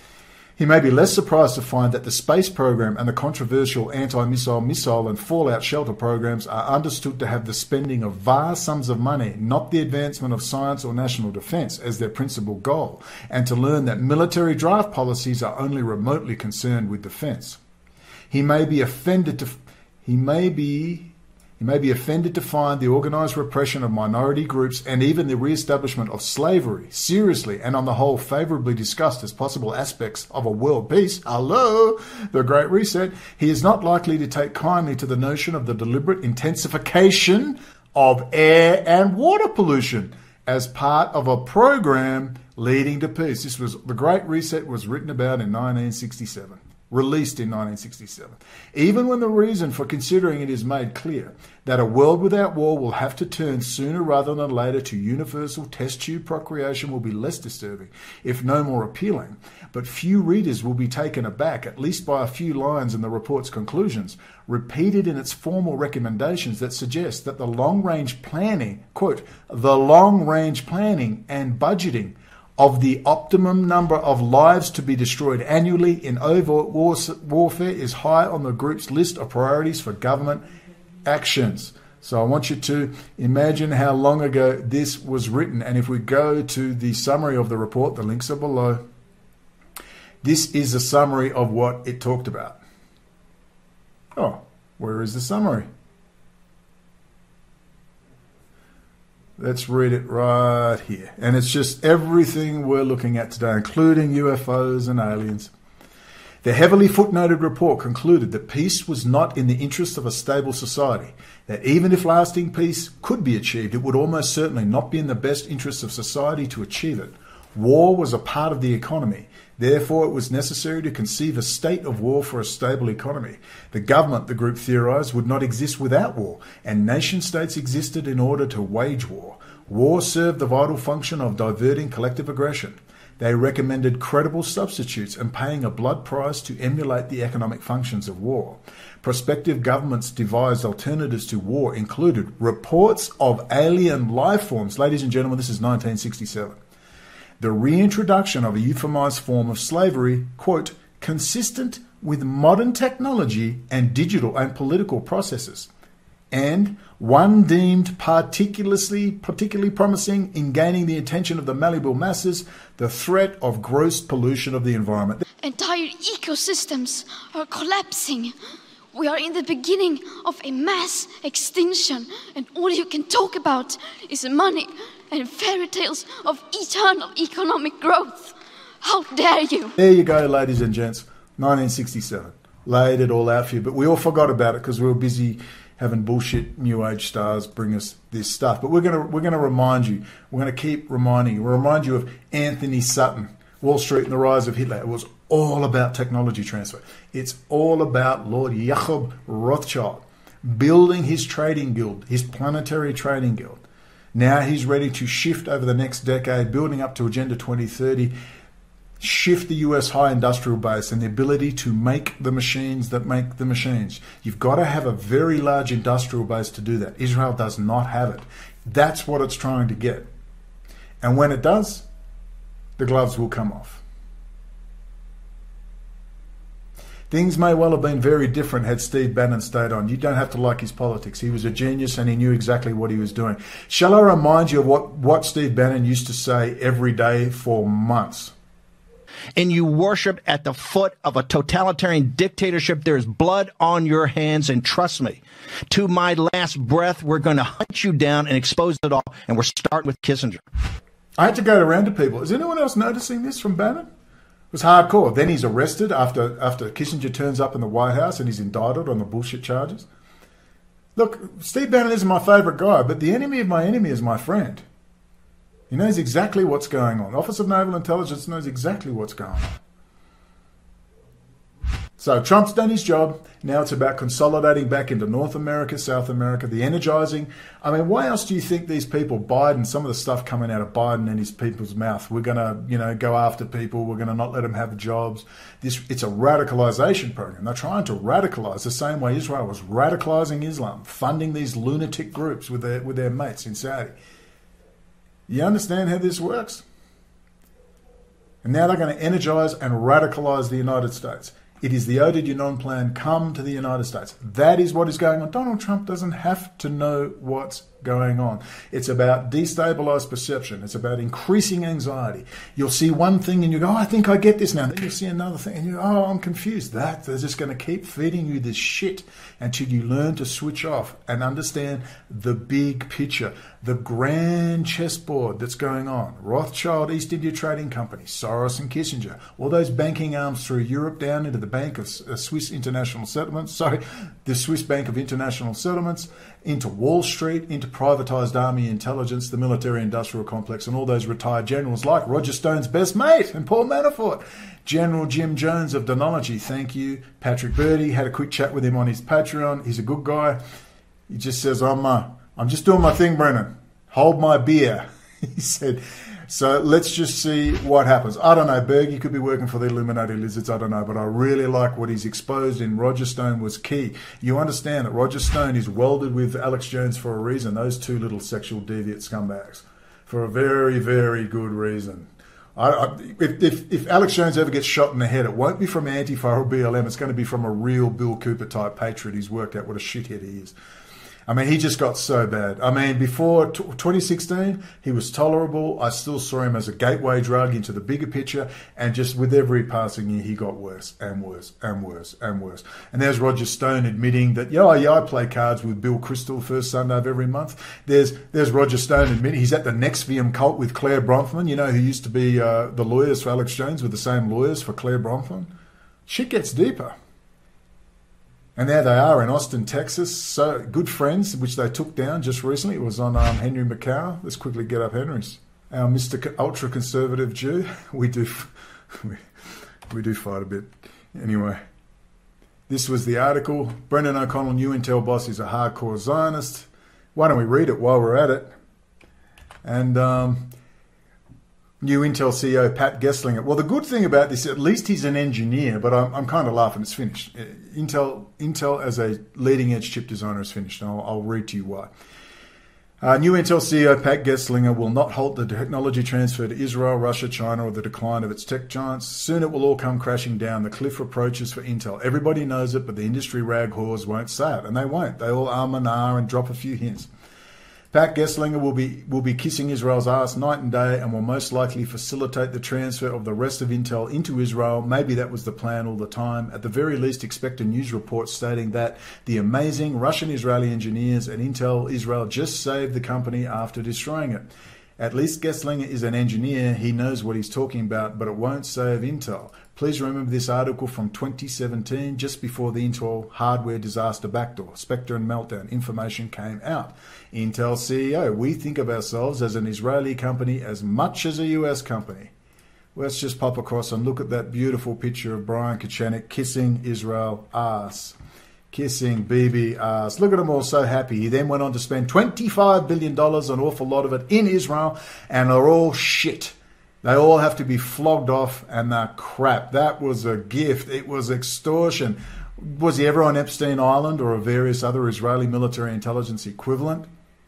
He may be less surprised to find that the space program and the controversial anti-missile, missile and fallout shelter programs are understood to have the spending of vast sums of money, not the advancement of science or national defence, as their principal goal, and to learn that military draft policies are only remotely concerned with defence. He may be offended to... He may be, he may be offended to find the organised repression of minority groups and even the re-establishment of slavery seriously and on the whole favourably discussed as possible aspects of a world peace. Hello, the Great Reset. He is not likely to take kindly to the notion of the deliberate intensification of air and water pollution as part of a program leading to peace. This was the Great Reset was written about in nineteen sixty-seven. Released in nineteen sixty-seven. Even when the reason for considering it is made clear that a world without war will have to turn sooner rather than later to universal test tube procreation will be less disturbing, if no more appealing. But few readers will be taken aback, at least by a few lines in the report's conclusions, repeated in its formal recommendations that suggest that the long-range planning, quote, the long-range planning and budgeting of the optimum number of lives to be destroyed annually in overt war, warfare is high on the group's list of priorities for government actions. So I want you to imagine how long ago this was written. And if we go to the summary of the report, the links are below. This is a summary of what it talked about. Oh, where is the summary? Let's read it right here. And it's just everything we're looking at today, including U F Os and aliens. The heavily footnoted report concluded that peace was not in the interest of a stable society, that even if lasting peace could be achieved, it would almost certainly not be in the best interest of society to achieve it. War was a part of the economy. Therefore, it was necessary to conceive a state of war for a stable economy. The government, the group theorised, would not exist without war, and nation-states existed in order to wage war. War served the vital function of diverting collective aggression. They recommended credible substitutes and paying a blood price to emulate the economic functions of war. Prospective governments devised alternatives to war included reports of alien life forms. Ladies and gentlemen, this is nineteen sixty-seven. The reintroduction of a euphemised form of slavery, quote, consistent with modern technology and digital and political processes, and one deemed particularly, particularly promising in gaining the attention of the malleable masses, the threat of gross pollution of the environment. Entire ecosystems are collapsing. We are in the beginning of a mass extinction, and all you can talk about is money and fairy tales of eternal economic growth. How dare you? There you go, ladies and gents. nineteen sixty-seven. Laid it all out for you, but we all forgot about it because we were busy having bullshit New Age stars bring us this stuff. But we're gonna we're gonna remind you. We're gonna keep reminding you. We'll remind you of Anthony Sutton, Wall Street and the Rise of Hitler. It was all about technology transfer. It's all about Lord Jacob Rothschild building his trading guild, his planetary trading guild. Now he's ready to shift over the next decade, building up to Agenda twenty thirty, shift the U S high industrial base and the ability to make the machines that make the machines. You've got to have a very large industrial base to do that. Israel does not have it. That's what it's trying to get. And when it does, the gloves will come off. Things may well have been very different had Steve Bannon stayed on. You don't have to like his politics. He was a genius and he knew exactly what he was doing. Shall I remind you of what, what Steve Bannon used to say every day for months? And you worship at the foot of a totalitarian dictatorship. There's blood on your hands, and trust me, to my last breath, we're going to hunt you down and expose it all, and we're starting with Kissinger. I had to go around to people. Is anyone else noticing this from Bannon? It was hardcore. Then he's arrested after, after Kissinger turns up in the White House and he's indicted on the bullshit charges. Look, Steve Bannon isn't my favourite guy, but the enemy of my enemy is my friend. He knows exactly what's going on. The Office of Naval Intelligence knows exactly what's going on. So Trump's done his job. Now it's about consolidating back into North America, South America, the energizing. I mean, why else do you think these people, Biden, some of the stuff coming out of Biden and his people's mouth, we're going to, you know, go after people, we're going to not let them have jobs. This, it's a radicalization program. They're trying to radicalize the same way Israel was radicalizing Islam, funding these lunatic groups with their, with their mates in Saudi. You understand how this works? And now they're going to energize and radicalize the United States. It is the Ode Yunon plan, come to the United States. That is what is going on. Donald Trump doesn't have to know what's going on. It's about destabilized perception. It's about increasing anxiety. You'll see one thing and you go, oh, I think I get this now. Then you'll see another thing and you go, oh, I'm confused. That, they're just going to keep feeding you this shit until you learn to switch off and understand the big picture, the grand chessboard that's going on. Rothschild, East India Trading Company, Soros and Kissinger, all those banking arms through Europe down into the Bank of uh, Swiss International Settlements, sorry, the Swiss Bank of International Settlements, into Wall Street, into privatised army intelligence, the military-industrial complex, and all those retired generals like Roger Stone's best mate and Paul Manafort. General Jim Jones of Denology, thank you. Patrick Birdie, had a quick chat with him on his Patreon. He's a good guy. He just says, I'm, uh, I'm just doing my thing, Brennan. Hold my beer, he said. So let's just see what happens. I don't know, Berg, you could be working for the Illuminati lizards, I don't know, but I really like what he's exposed in Roger Stone was key. You understand that Roger Stone is welded with Alex Jones for a reason, those two little sexual deviant scumbags, for a very, very good reason. I, I, if, if, if Alex Jones ever gets shot in the head, it won't be from Antifa or B L M, it's going to be from a real Bill Cooper type patriot who's worked out what a shithead he is. I mean, he just got so bad. I mean, before twenty sixteen, he was tolerable. I still saw him as a gateway drug into the bigger picture. And just with every passing year, he got worse and worse and worse and worse. And there's Roger Stone admitting that, yeah, yeah, I play cards with Bill Kristol first Sunday of every month. There's there's Roger Stone admitting he's at the Nexium cult with Claire Bronfman, you know, who used to be uh, the lawyers for Alex Jones, with the same lawyers for Claire Bronfman. Shit gets deeper. And there they are in Austin, Texas. So good friends, which they took down just recently. It was on um, Henry Macau. Let's quickly get up Henry's. Our Mister Ultra Conservative Jew. We do, we, we do fight a bit. Anyway, this was the article. Brendan O'Connell, new Intel boss, is a hardcore Zionist. Why don't we read it while we're at it? And um, new Intel C E O Pat Gesslinger. Well, the good thing about this, at least he's an engineer, but I'm, I'm kind of laughing. It's finished. Intel, Intel as a leading-edge chip designer is finished, and I'll, I'll read to you why. Uh, new Intel C E O Pat Gesslinger will not halt the technology transfer to Israel, Russia, China, or the decline of its tech giants. Soon it will all come crashing down. The cliff approaches for Intel. Everybody knows it, but the industry rag whores won't say it, and they won't. They all arm and ah and drop a few hints. Pat Gesslinger will be will be kissing Israel's ass night and day and will most likely facilitate the transfer of the rest of Intel into Israel. Maybe that was the plan all the time. At the very least, expect a news report stating that the amazing Russian-Israeli engineers at Intel Israel just saved the company after destroying it. At least Gesslinger is an engineer. He knows what he's talking about, but it won't save Intel. Please remember this article from twenty seventeen, just before the Intel hardware disaster backdoor, Spectre and Meltdown information came out. Intel C E O, we think of ourselves as an Israeli company as much as a U S company. Let's just pop across and look at that beautiful picture of Brian Kicianik kissing Israel ass. Kissing Bibi ass. Look at them all so happy. He then went on to spend twenty-five billion dollars, an awful lot of it, in Israel, and they're all shit. They all have to be flogged off, and they're crap. That was a gift. It was extortion. Was he ever on Epstein Island or a various other Israeli military intelligence equivalent?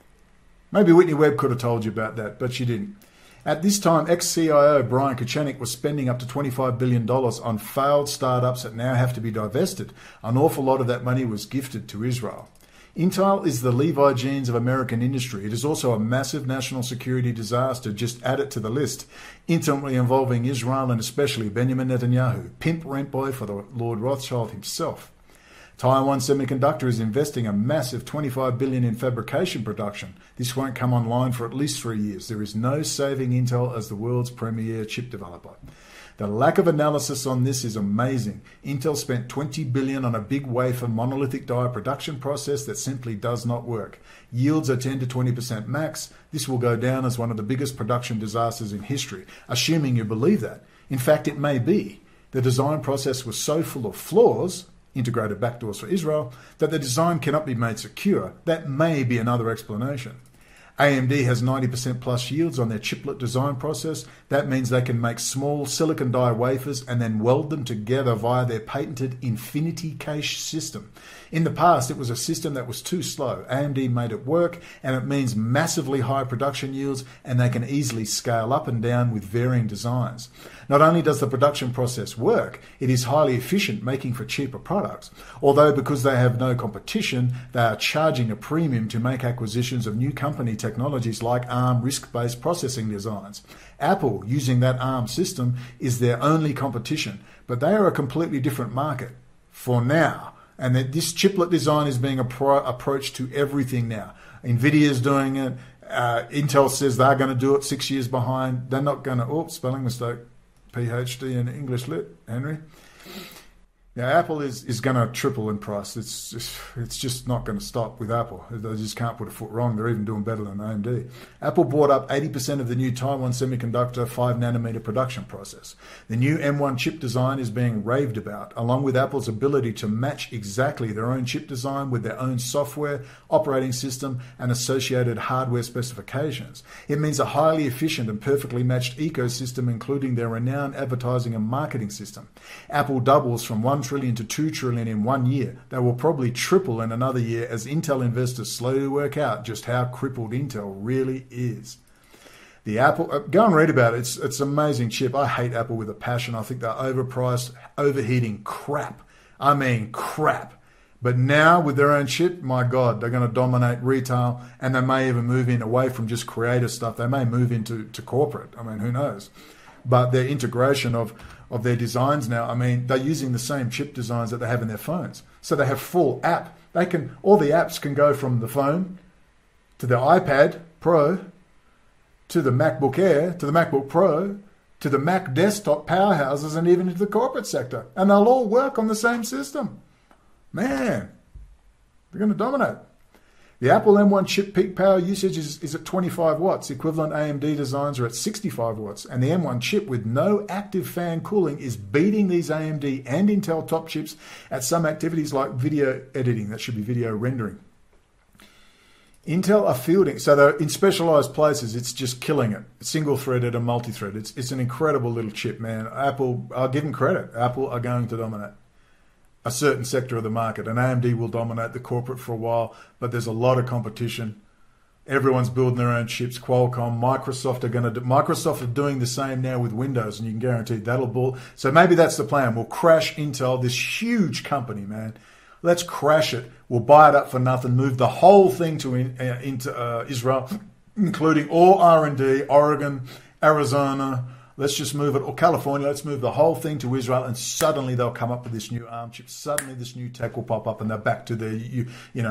Maybe Whitney Webb could have told you about that, but she didn't. At this time, ex-C I O Brian Kicianik was spending up to twenty-five billion dollars on failed startups that now have to be divested. An awful lot of that money was gifted to Israel. Intel is the Levi jeans of American industry. It is also a massive national security disaster. Just add it to the list. Intimately involving Israel and especially Benjamin Netanyahu, pimp rent boy for the Lord Rothschild himself. Taiwan Semiconductor is investing a massive twenty-five billion dollars in fabrication production. This won't come online for at least three years. There is no saving Intel as the world's premier chip developer. The lack of analysis on this is amazing. Intel spent twenty billion dollars on a big wafer monolithic die production process that simply does not work. Yields are ten to twenty percent max. This will go down as one of the biggest production disasters in history, assuming you believe that. In fact, it may be. The design process was so full of flaws, integrated backdoors for Israel, that the design cannot be made secure. That may be another explanation. A M D has ninety percent plus yields on their chiplet design process. That means they can make small silicon die wafers and then weld them together via their patented Infinity Cache system. In the past, it was a system that was too slow. A M D made it work, and it means massively high production yields, and they can easily scale up and down with varying designs. Not only does the production process work, it is highly efficient, making for cheaper products. Although because they have no competition, they are charging a premium to make acquisitions of new company technologies like ARM risk-based processing designs. Apple, using that ARM system, is their only competition, but they are a completely different market for now. And that this chiplet design is being appro- approached to everything now. NVIDIA is doing it. Uh, Intel says they're going to do it six years behind. They're not going to... Oh, spelling mistake. PhD in English Lit, Henry. Now, Apple is, is going to triple in price. It's just, it's just not going to stop with Apple. They just can't put a foot wrong. They're even doing better than A M D. Apple bought up eighty percent of the new Taiwan Semiconductor five nanometer production process. The new M one chip design is being raved about, along with Apple's ability to match exactly their own chip design with their own software, operating system, and associated hardware specifications. It means a highly efficient and perfectly matched ecosystem, including their renowned advertising and marketing system. Apple doubles from one trillion to two trillion in one year. They will probably triple in another year as Intel investors slowly work out just how crippled Intel really is. The Apple, uh, go and read about it. It's it's an amazing chip. I hate Apple with a passion. I think they're overpriced, overheating crap. I mean crap. But now with their own chip, my God, they're going to dominate retail, and they may even move in away from just creative stuff. They may move into to corporate. I mean, who knows? But their integration of of their designs now, I mean, they're using the same chip designs that they have in their phones. So they have full app. They can, all the apps can go from the phone to the iPad Pro to the MacBook Air to the MacBook Pro to the Mac desktop powerhouses and even into the corporate sector. And they'll all work on the same system. Man, they're going to dominate. The Apple M one chip peak power usage is, is at twenty-five watts. Equivalent A M D designs are at sixty-five watts. And the M one chip with no active fan cooling is beating these A M D and Intel top chips at some activities like video editing. That should be video rendering. Intel are fielding, so they're in specialized places, it's just killing it. Single-threaded and multi-thread. It's, it's an incredible little chip, man. Apple, I'll give them credit. Apple are going to dominate a certain sector of the market, and A M D will dominate the corporate for a while, but there's a lot of competition. Everyone's building their own chips. Qualcomm, Microsoft are going to do, Microsoft are doing the same now with Windows, and you can guarantee that'll bull. So maybe that's the plan. We'll crash Intel, this huge company, man. Let's crash it. We'll buy it up for nothing, move the whole thing to in, uh, into uh, Israel, including all R and D, Oregon, Arizona. Let's just move it, or California, let's move the whole thing to Israel, and suddenly they'll come up with this new ARM chip. Suddenly this new tech will pop up, and they're back to their, you, you know,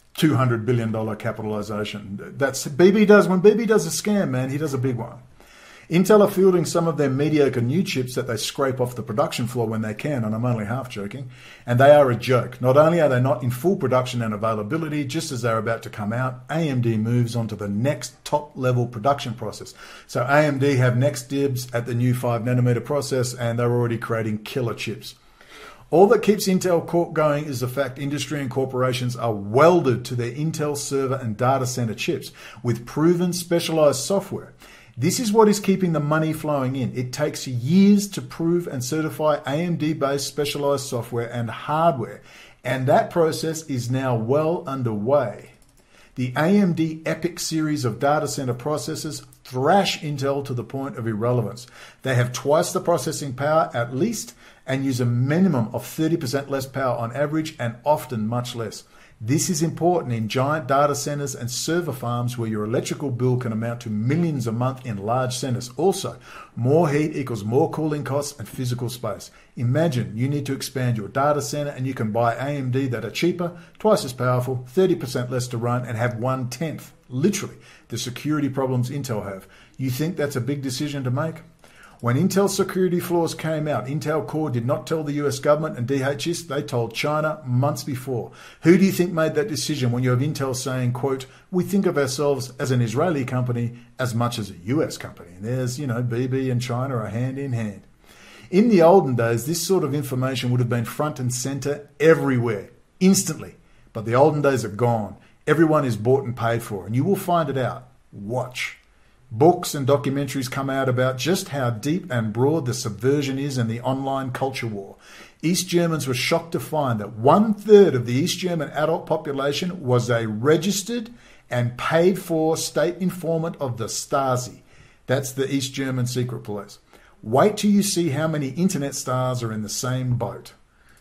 two hundred billion dollars capitalization. That's B B does, when B B does a scam, man, he does a big one. Intel are fielding some of their mediocre new chips that they scrape off the production floor when they can, and I'm only half joking, and they are a joke. Not only are they not in full production and availability, just as they're about to come out, A M D moves on to the next top-level production process. So A M D have next dibs at the new five nanometer process, and they're already creating killer chips. All that keeps Intel Corp going is the fact industry and corporations are welded to their Intel server and data center chips with proven specialized software. This is what is keeping the money flowing in. It takes years to prove and certify A M D-based specialized software and hardware, and that process is now well underway. The A M D EPYC series of data center processors thrash Intel to the point of irrelevance. They have twice the processing power at least and use a minimum of thirty percent less power on average and often much less. This is important in giant data centers and server farms where your electrical bill can amount to millions a month in large centers. Also, more heat equals more cooling costs and physical space. Imagine you need to expand your data center and you can buy A M D that are cheaper, twice as powerful, thirty percent less to run, and have one-tenth, literally, the security problems Intel have. You think that's a big decision to make? When Intel security flaws came out, Intel Core did not tell the U S government and D H S, they told China months before. Who do you think made that decision when you have Intel saying, quote, we think of ourselves as an Israeli company as much as a U S company? And there's, you know, B B and China are hand in hand. In the olden days, this sort of information would have been front and center everywhere, instantly. But the olden days are gone. Everyone is bought and paid for, and you will find it out. Watch. Books and documentaries come out about just how deep and broad the subversion is in the online culture war. East Germans were shocked to find that one third of the East German adult population was a registered and paid for state informant of the Stasi. That's the East German secret police. Wait till you see how many internet stars are in the same boat.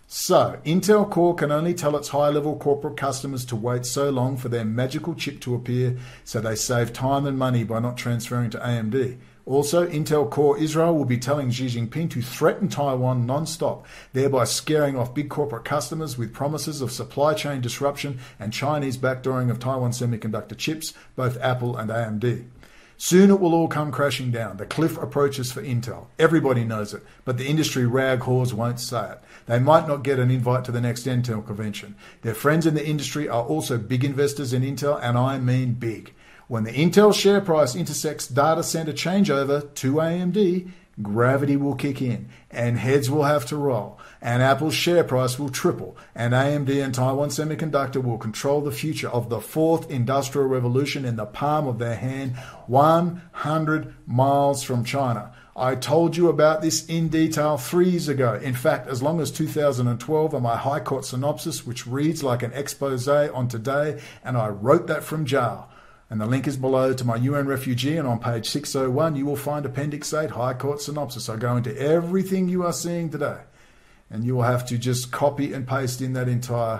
So, Intel Core can only tell its high-level corporate customers to wait so long for their magical chip to appear, so they save time and money by not transferring to A M D. Also, Intel Core Israel will be telling Xi Jinping to threaten Taiwan non-stop, thereby scaring off big corporate customers with promises of supply chain disruption and Chinese backdooring of Taiwan semiconductor chips, both Apple and A M D. Soon it will all come crashing down. The cliff approaches for Intel. Everybody knows it, but the industry rag whores won't say it. They might not get an invite to the next Intel convention. Their friends in the industry are also big investors in Intel, and I mean big. When the Intel share price intersects data center changeover to A M D, gravity will kick in, and heads will have to roll, and Apple's share price will triple, and A M D and Taiwan Semiconductor will control the future of the fourth industrial revolution in the palm of their hand, one hundred miles from China. I told you about this in detail three years ago. In fact, as long as two thousand twelve on my High Court synopsis, which reads like an expose on today, and I wrote that from jail. And the link is below to my U N refugee, and on page six oh one you will find Appendix eight, High Court Synopsis. I go into everything you are seeing today, and you will have to just copy and paste in that entire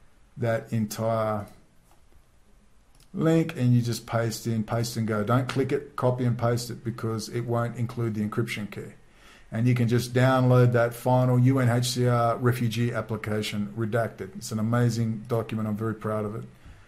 that entire link, and you just paste in, paste and go. Don't click it, copy and paste it, because it won't include the encryption key. And you can just download that final U N H C R refugee application redacted. It's an amazing document. I'm very proud of it.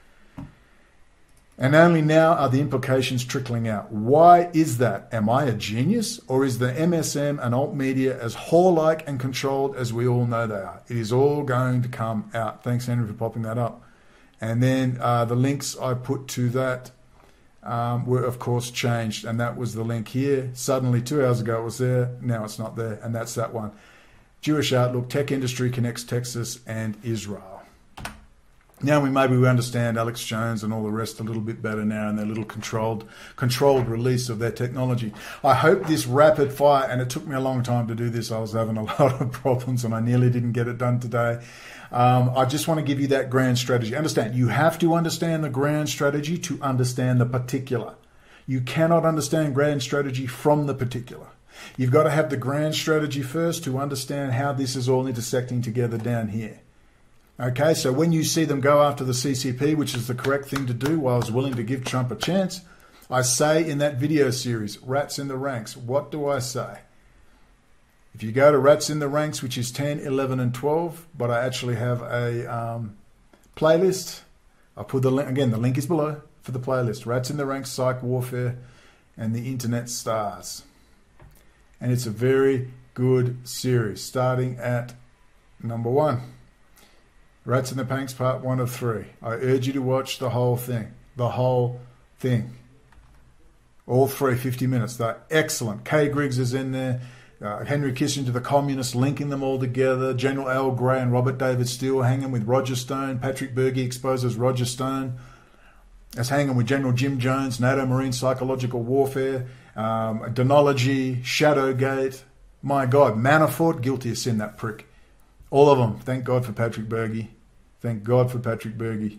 And only now are the implications trickling out. Why is that? Am I a genius? Or is the M S M and alt media as whore-like and controlled as we all know they are? It is all going to come out. Thanks, Henry, for popping that up. And then uh, the links I put to that um, were, of course, changed. And that was the link here. Suddenly, two hours ago, it was there. Now it's not there. And that's that one. Jewish Outlook, Tech Industry Connects Texas and Israel. Now we maybe we understand Alex Jones and all the rest a little bit better now, and their little controlled controlled release of their technology. I hope this rapid fire, and it took me a long time to do this. I was having a lot of problems and I nearly didn't get it done today. Um, I just want to give you that grand strategy. Understand, you have to understand the grand strategy to understand the particular. You cannot understand grand strategy from the particular. You've got to have the grand strategy first to understand how this is all intersecting together down here. Okay, so when you see them go after the C C P, which is the correct thing to do, while I was willing to give Trump a chance, I say in that video series, Rats in the Ranks, what do I say? If you go to Rats in the Ranks, which is ten, eleven, and twelve, but I actually have a um, playlist, I'll put the link, again, the link is below for the playlist. Rats in the Ranks, Psych Warfare, and the Internet Stars. And it's a very good series, starting at number one. Rats in the Panks, part one of three. I urge you to watch the whole thing. The whole thing. All three, fifty minutes. They're excellent. Kay Griggs is in there. Uh, Henry Kissinger, the communists, linking them all together. General Al Gray and Robert David Steele hanging with Roger Stone. Patrick Berge exposes Roger Stone as hanging with General Jim Jones. NATO Marine Psychological Warfare. Um, Denology. Shadowgate. My God. Manafort, guilty of sin, that prick. All of them. Thank God for Patrick Berge. Thank God for Patrick Berge.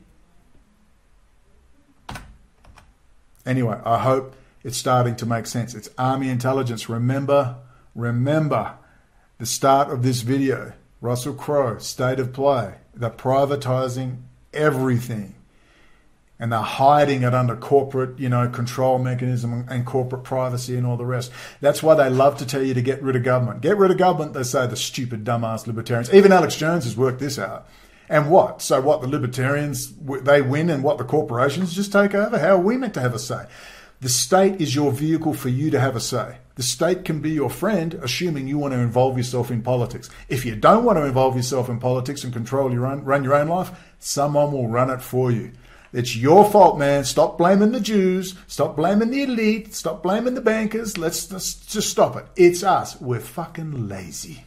Anyway, I hope it's starting to make sense. It's Army intelligence. Remember... Remember the start of this video, Russell Crowe, state of play. They're privatizing everything. And they're hiding it under corporate, you know, control mechanism and corporate privacy and all the rest. That's why they love to tell you to get rid of government. Get rid of government, they say, the stupid, dumbass libertarians. Even Alex Jones has worked this out. And what? So what, the libertarians, they win and what, the corporations just take over? How are we meant to have a say? The state is your vehicle for you to have a say. The state can be your friend, assuming you want to involve yourself in politics. If you don't want to involve yourself in politics and control your own, run your own life, someone will run it for you. It's your fault, man. Stop blaming the Jews. Stop blaming the elite. Stop blaming the bankers. Let's, let's just stop it. It's us. We're fucking lazy.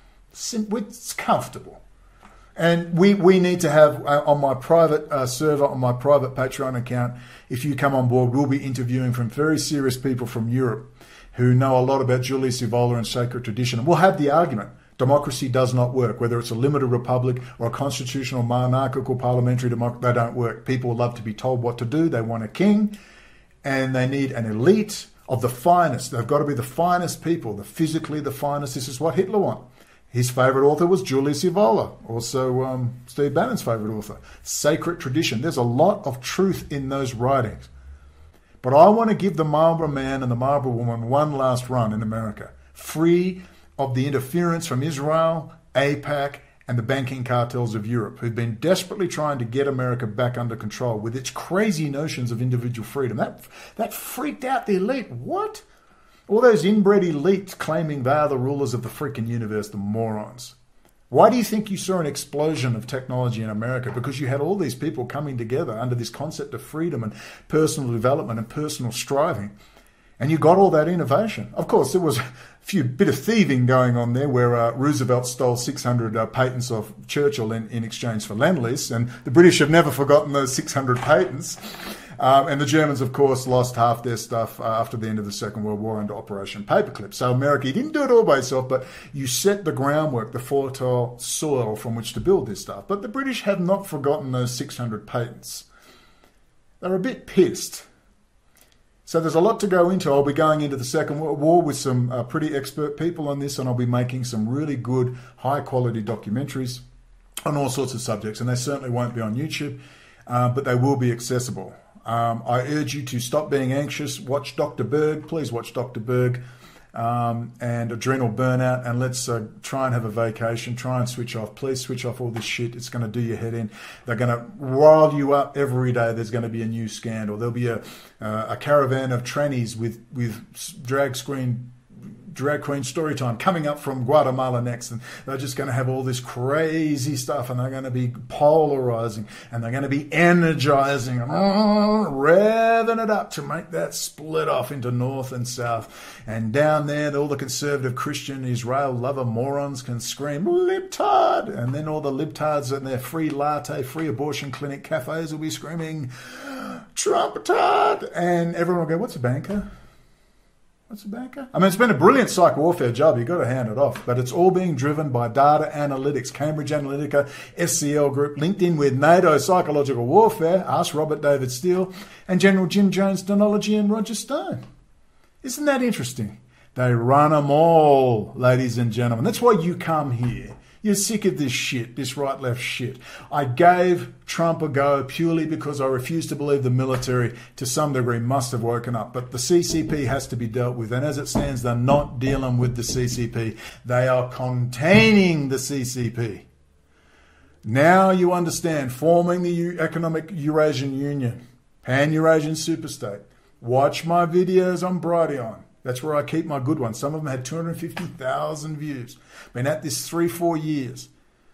It's comfortable. And we, we need to have, uh, on my private uh, server, on my private Patreon account, if you come on board, we'll be interviewing from very serious people from Europe who know a lot about Julius Evola and sacred tradition. And we'll have the argument. Democracy does not work. Whether it's a limited republic or a constitutional monarchical parliamentary democracy, they don't work. People love to be told what to do. They want a king. And they need an elite of the finest. They've got to be the finest people, the physically the finest. This is what Hitler wanted. His favourite author was Julius Evola, also um, Steve Bannon's favourite author. Sacred tradition. There's a lot of truth in those writings. But I want to give the Marlborough Man and the Marlborough Woman one last run in America, free of the interference from Israel, AIPAC, and the banking cartels of Europe, who've been desperately trying to get America back under control with its crazy notions of individual freedom. That, that freaked out the elite. What? All those inbred elites claiming they are the rulers of the freaking universe, the morons. Why do you think you saw an explosion of technology in America? Because you had all these people coming together under this concept of freedom and personal development and personal striving. And you got all that innovation. Of course, there was a few bit of thieving going on there where uh, Roosevelt stole six hundred uh, patents off Churchill in, in exchange for Lend-Lease. And the British have never forgotten those six hundred patents. Um, and the Germans, of course, lost half their stuff uh, after the end of the Second World War under Operation Paperclip. So America, you didn't do it all by yourself, but you set the groundwork, the fertile soil from which to build this stuff. But the British have not forgotten those six hundred patents. They're a bit pissed. So there's a lot to go into. I'll be going into the Second World War with some uh, pretty expert people on this, and I'll be making some really good, high-quality documentaries on all sorts of subjects. And they certainly won't be on YouTube, uh, but they will be accessible. Um, I urge you to stop being anxious. Watch Doctor Berg. Please watch Doctor Berg um, and Adrenal Burnout. And let's uh, try and have a vacation. Try and switch off. Please switch off all this shit. It's going to do your head in. They're going to rile you up every day. There's going to be a new scandal. There'll be a uh, a caravan of trannies with, with drag screen drag queen story time coming up from Guatemala next, and they're just going to have all this crazy stuff, and they're going to be polarizing, and they're going to be energizing, and oh, revving it up to make that split off into north and south. And down there, all the conservative Christian Israel lover morons can scream libtard, and then all the libtards in their free latte, free abortion clinic cafes will be screaming Trumpetard, and everyone will go, "What's a banker? What's a banker?" I mean, it's been a brilliant psych warfare job. You've got to hand it off. But it's all being driven by data analytics. Cambridge Analytica, S C L Group, linked in with NATO Psychological Warfare, ask Robert David Steele, and General Jim Jones, Denology, and Roger Stone. Isn't that interesting? They run them all, ladies and gentlemen. That's why you come here. You're sick of this shit, this right-left shit. I gave Trump a go purely because I refuse to believe the military, to some degree, must have woken up. But the C C P has to be dealt with. And as it stands, they're not dealing with the C C P. They are containing the C C P. Now you understand, forming the U- Economic Eurasian Union, Pan-Eurasian Superstate. Watch my videos on Brighteon. That's where I keep my good ones. Some of them had two hundred fifty thousand views. Been at this three, four years.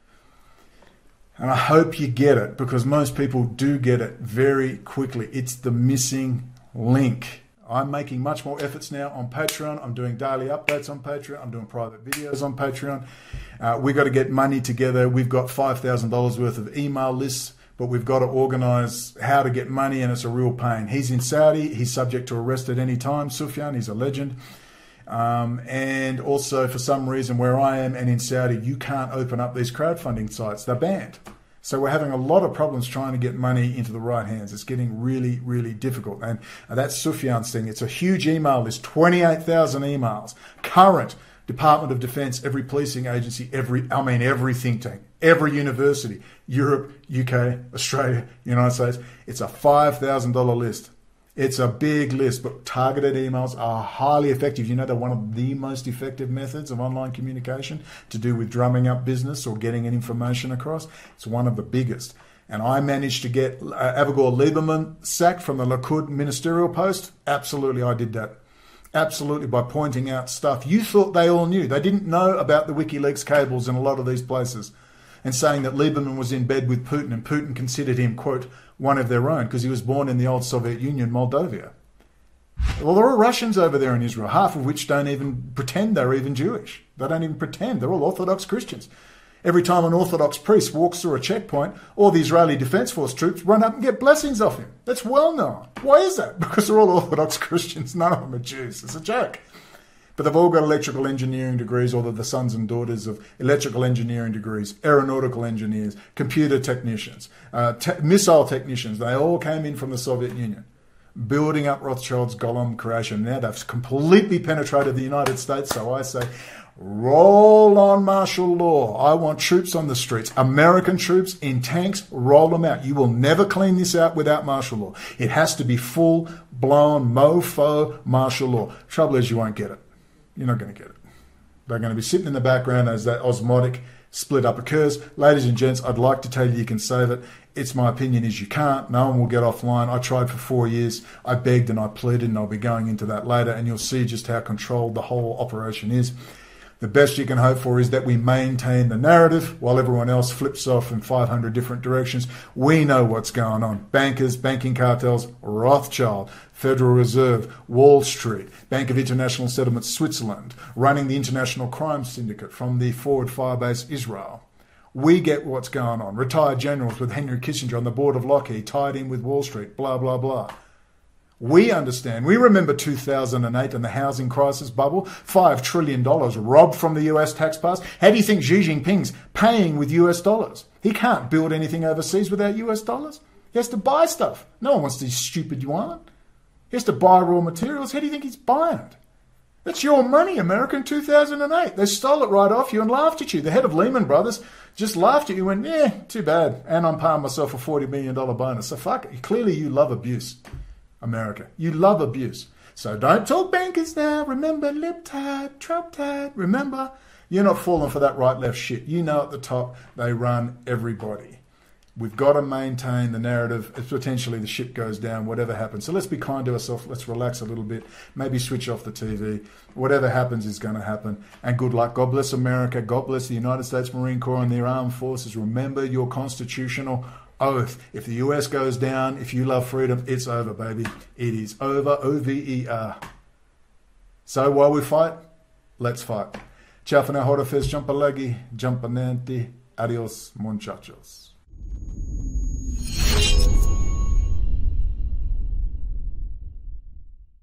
And I hope you get it, because most people do get it very quickly. It's the missing link. I'm making much more efforts now on Patreon. I'm doing daily updates on Patreon. I'm doing private videos on Patreon. Uh, we've got to get money together. We've got five thousand dollars worth of email lists, but we've got to organise how to get money, and it's a real pain. He's in Saudi. He's subject to arrest at any time. Sufyan, he's a legend. Um, and also, for some reason, where I am and in Saudi, you can't open up these crowdfunding sites. They're banned. So we're having a lot of problems trying to get money into the right hands. It's getting really, really difficult. And that's Sufyan's thing. It's a huge email list, twenty-eight thousand emails. Current Department of Defence, every policing agency, every, I mean, every think tank, every university, Europe, U K, Australia, United States. It's a five thousand dollars list. It's a big list, but targeted emails are highly effective. You know, they're one of the most effective methods of online communication to do with drumming up business or getting an information across. It's one of the biggest. And I managed to get uh, Avigdor Lieberman sacked from the Likud ministerial post. Absolutely, I did that. Absolutely, by pointing out stuff you thought they all knew. They didn't know about the WikiLeaks cables in a lot of these places, and saying that Lieberman was in bed with Putin, and Putin considered him, quote, one of their own, because he was born in the old Soviet Union, Moldova. Well, there are Russians over there in Israel, half of which don't even pretend they're even Jewish. They don't even pretend. They're all Orthodox Christians. Every time an Orthodox priest walks through a checkpoint, all the Israeli Defense Force troops run up and get blessings off him. That's well known. Why is that? Because they're all Orthodox Christians. None of them are Jews. It's a joke. But they've all got electrical engineering degrees, or they're the sons and daughters of electrical engineering degrees, aeronautical engineers, computer technicians, uh, te- missile technicians. They all came in from the Soviet Union, building up Rothschild's Golem creation. Now they've completely penetrated the United States, so I say, roll on martial law. I want troops on the streets, American troops in tanks, roll them out. You will never clean this out without martial law. It has to be full-blown mofo martial law. Trouble is, you won't get it. You're not going to get it. They're going to be sitting in the background as that osmotic split up occurs. Ladies and gents, I'd like to tell you you can save it. It's my opinion is you can't. No one will get offline. I tried for four years. I begged and I pleaded, and I'll be going into that later, and you'll see just how controlled the whole operation is. The best you can hope for is that we maintain the narrative while everyone else flips off in five hundred different directions. We know what's going on. Bankers, banking cartels, Rothschild, Federal Reserve, Wall Street, Bank of International Settlements, Switzerland, running the international crime syndicate from the forward firebase Israel. We get what's going on. Retired generals with Henry Kissinger on the board of Lockheed, tied in with Wall Street, blah, blah, blah. We understand. We remember two thousand eight and the housing crisis bubble, five trillion dollars robbed from the U S taxpayers. How do you think Xi Jinping's paying with U S dollars? He can't build anything overseas without U S dollars. He has to buy stuff. No one wants these stupid yuan. He has to buy raw materials. How do you think he's buying it? That's your money, America, in two thousand eight. They stole it right off you and laughed at you. The head of Lehman Brothers just laughed at you and went, yeah, too bad. And I'm paying myself a forty million dollars bonus. So fuck it. Clearly you love abuse. America. You love abuse. So don't talk bankers now. Remember, libtard, Trump-tard. Remember, you're not falling for that right-left shit. You know at the top, they run everybody. We've got to maintain the narrative. If potentially the shit goes down, whatever happens. So let's be kind to ourselves. Let's relax a little bit. Maybe switch off the T V. Whatever happens is going to happen. And good luck. God bless America. God bless the United States Marine Corps and their armed forces. Remember your constitutional oath. If the U S goes down, if you love freedom, it's over, baby. It is over. O V E R. So while we fight, let's fight. Ciao for now, Horafes, Jumpalagi, Jumpananti. Adios, muchachos.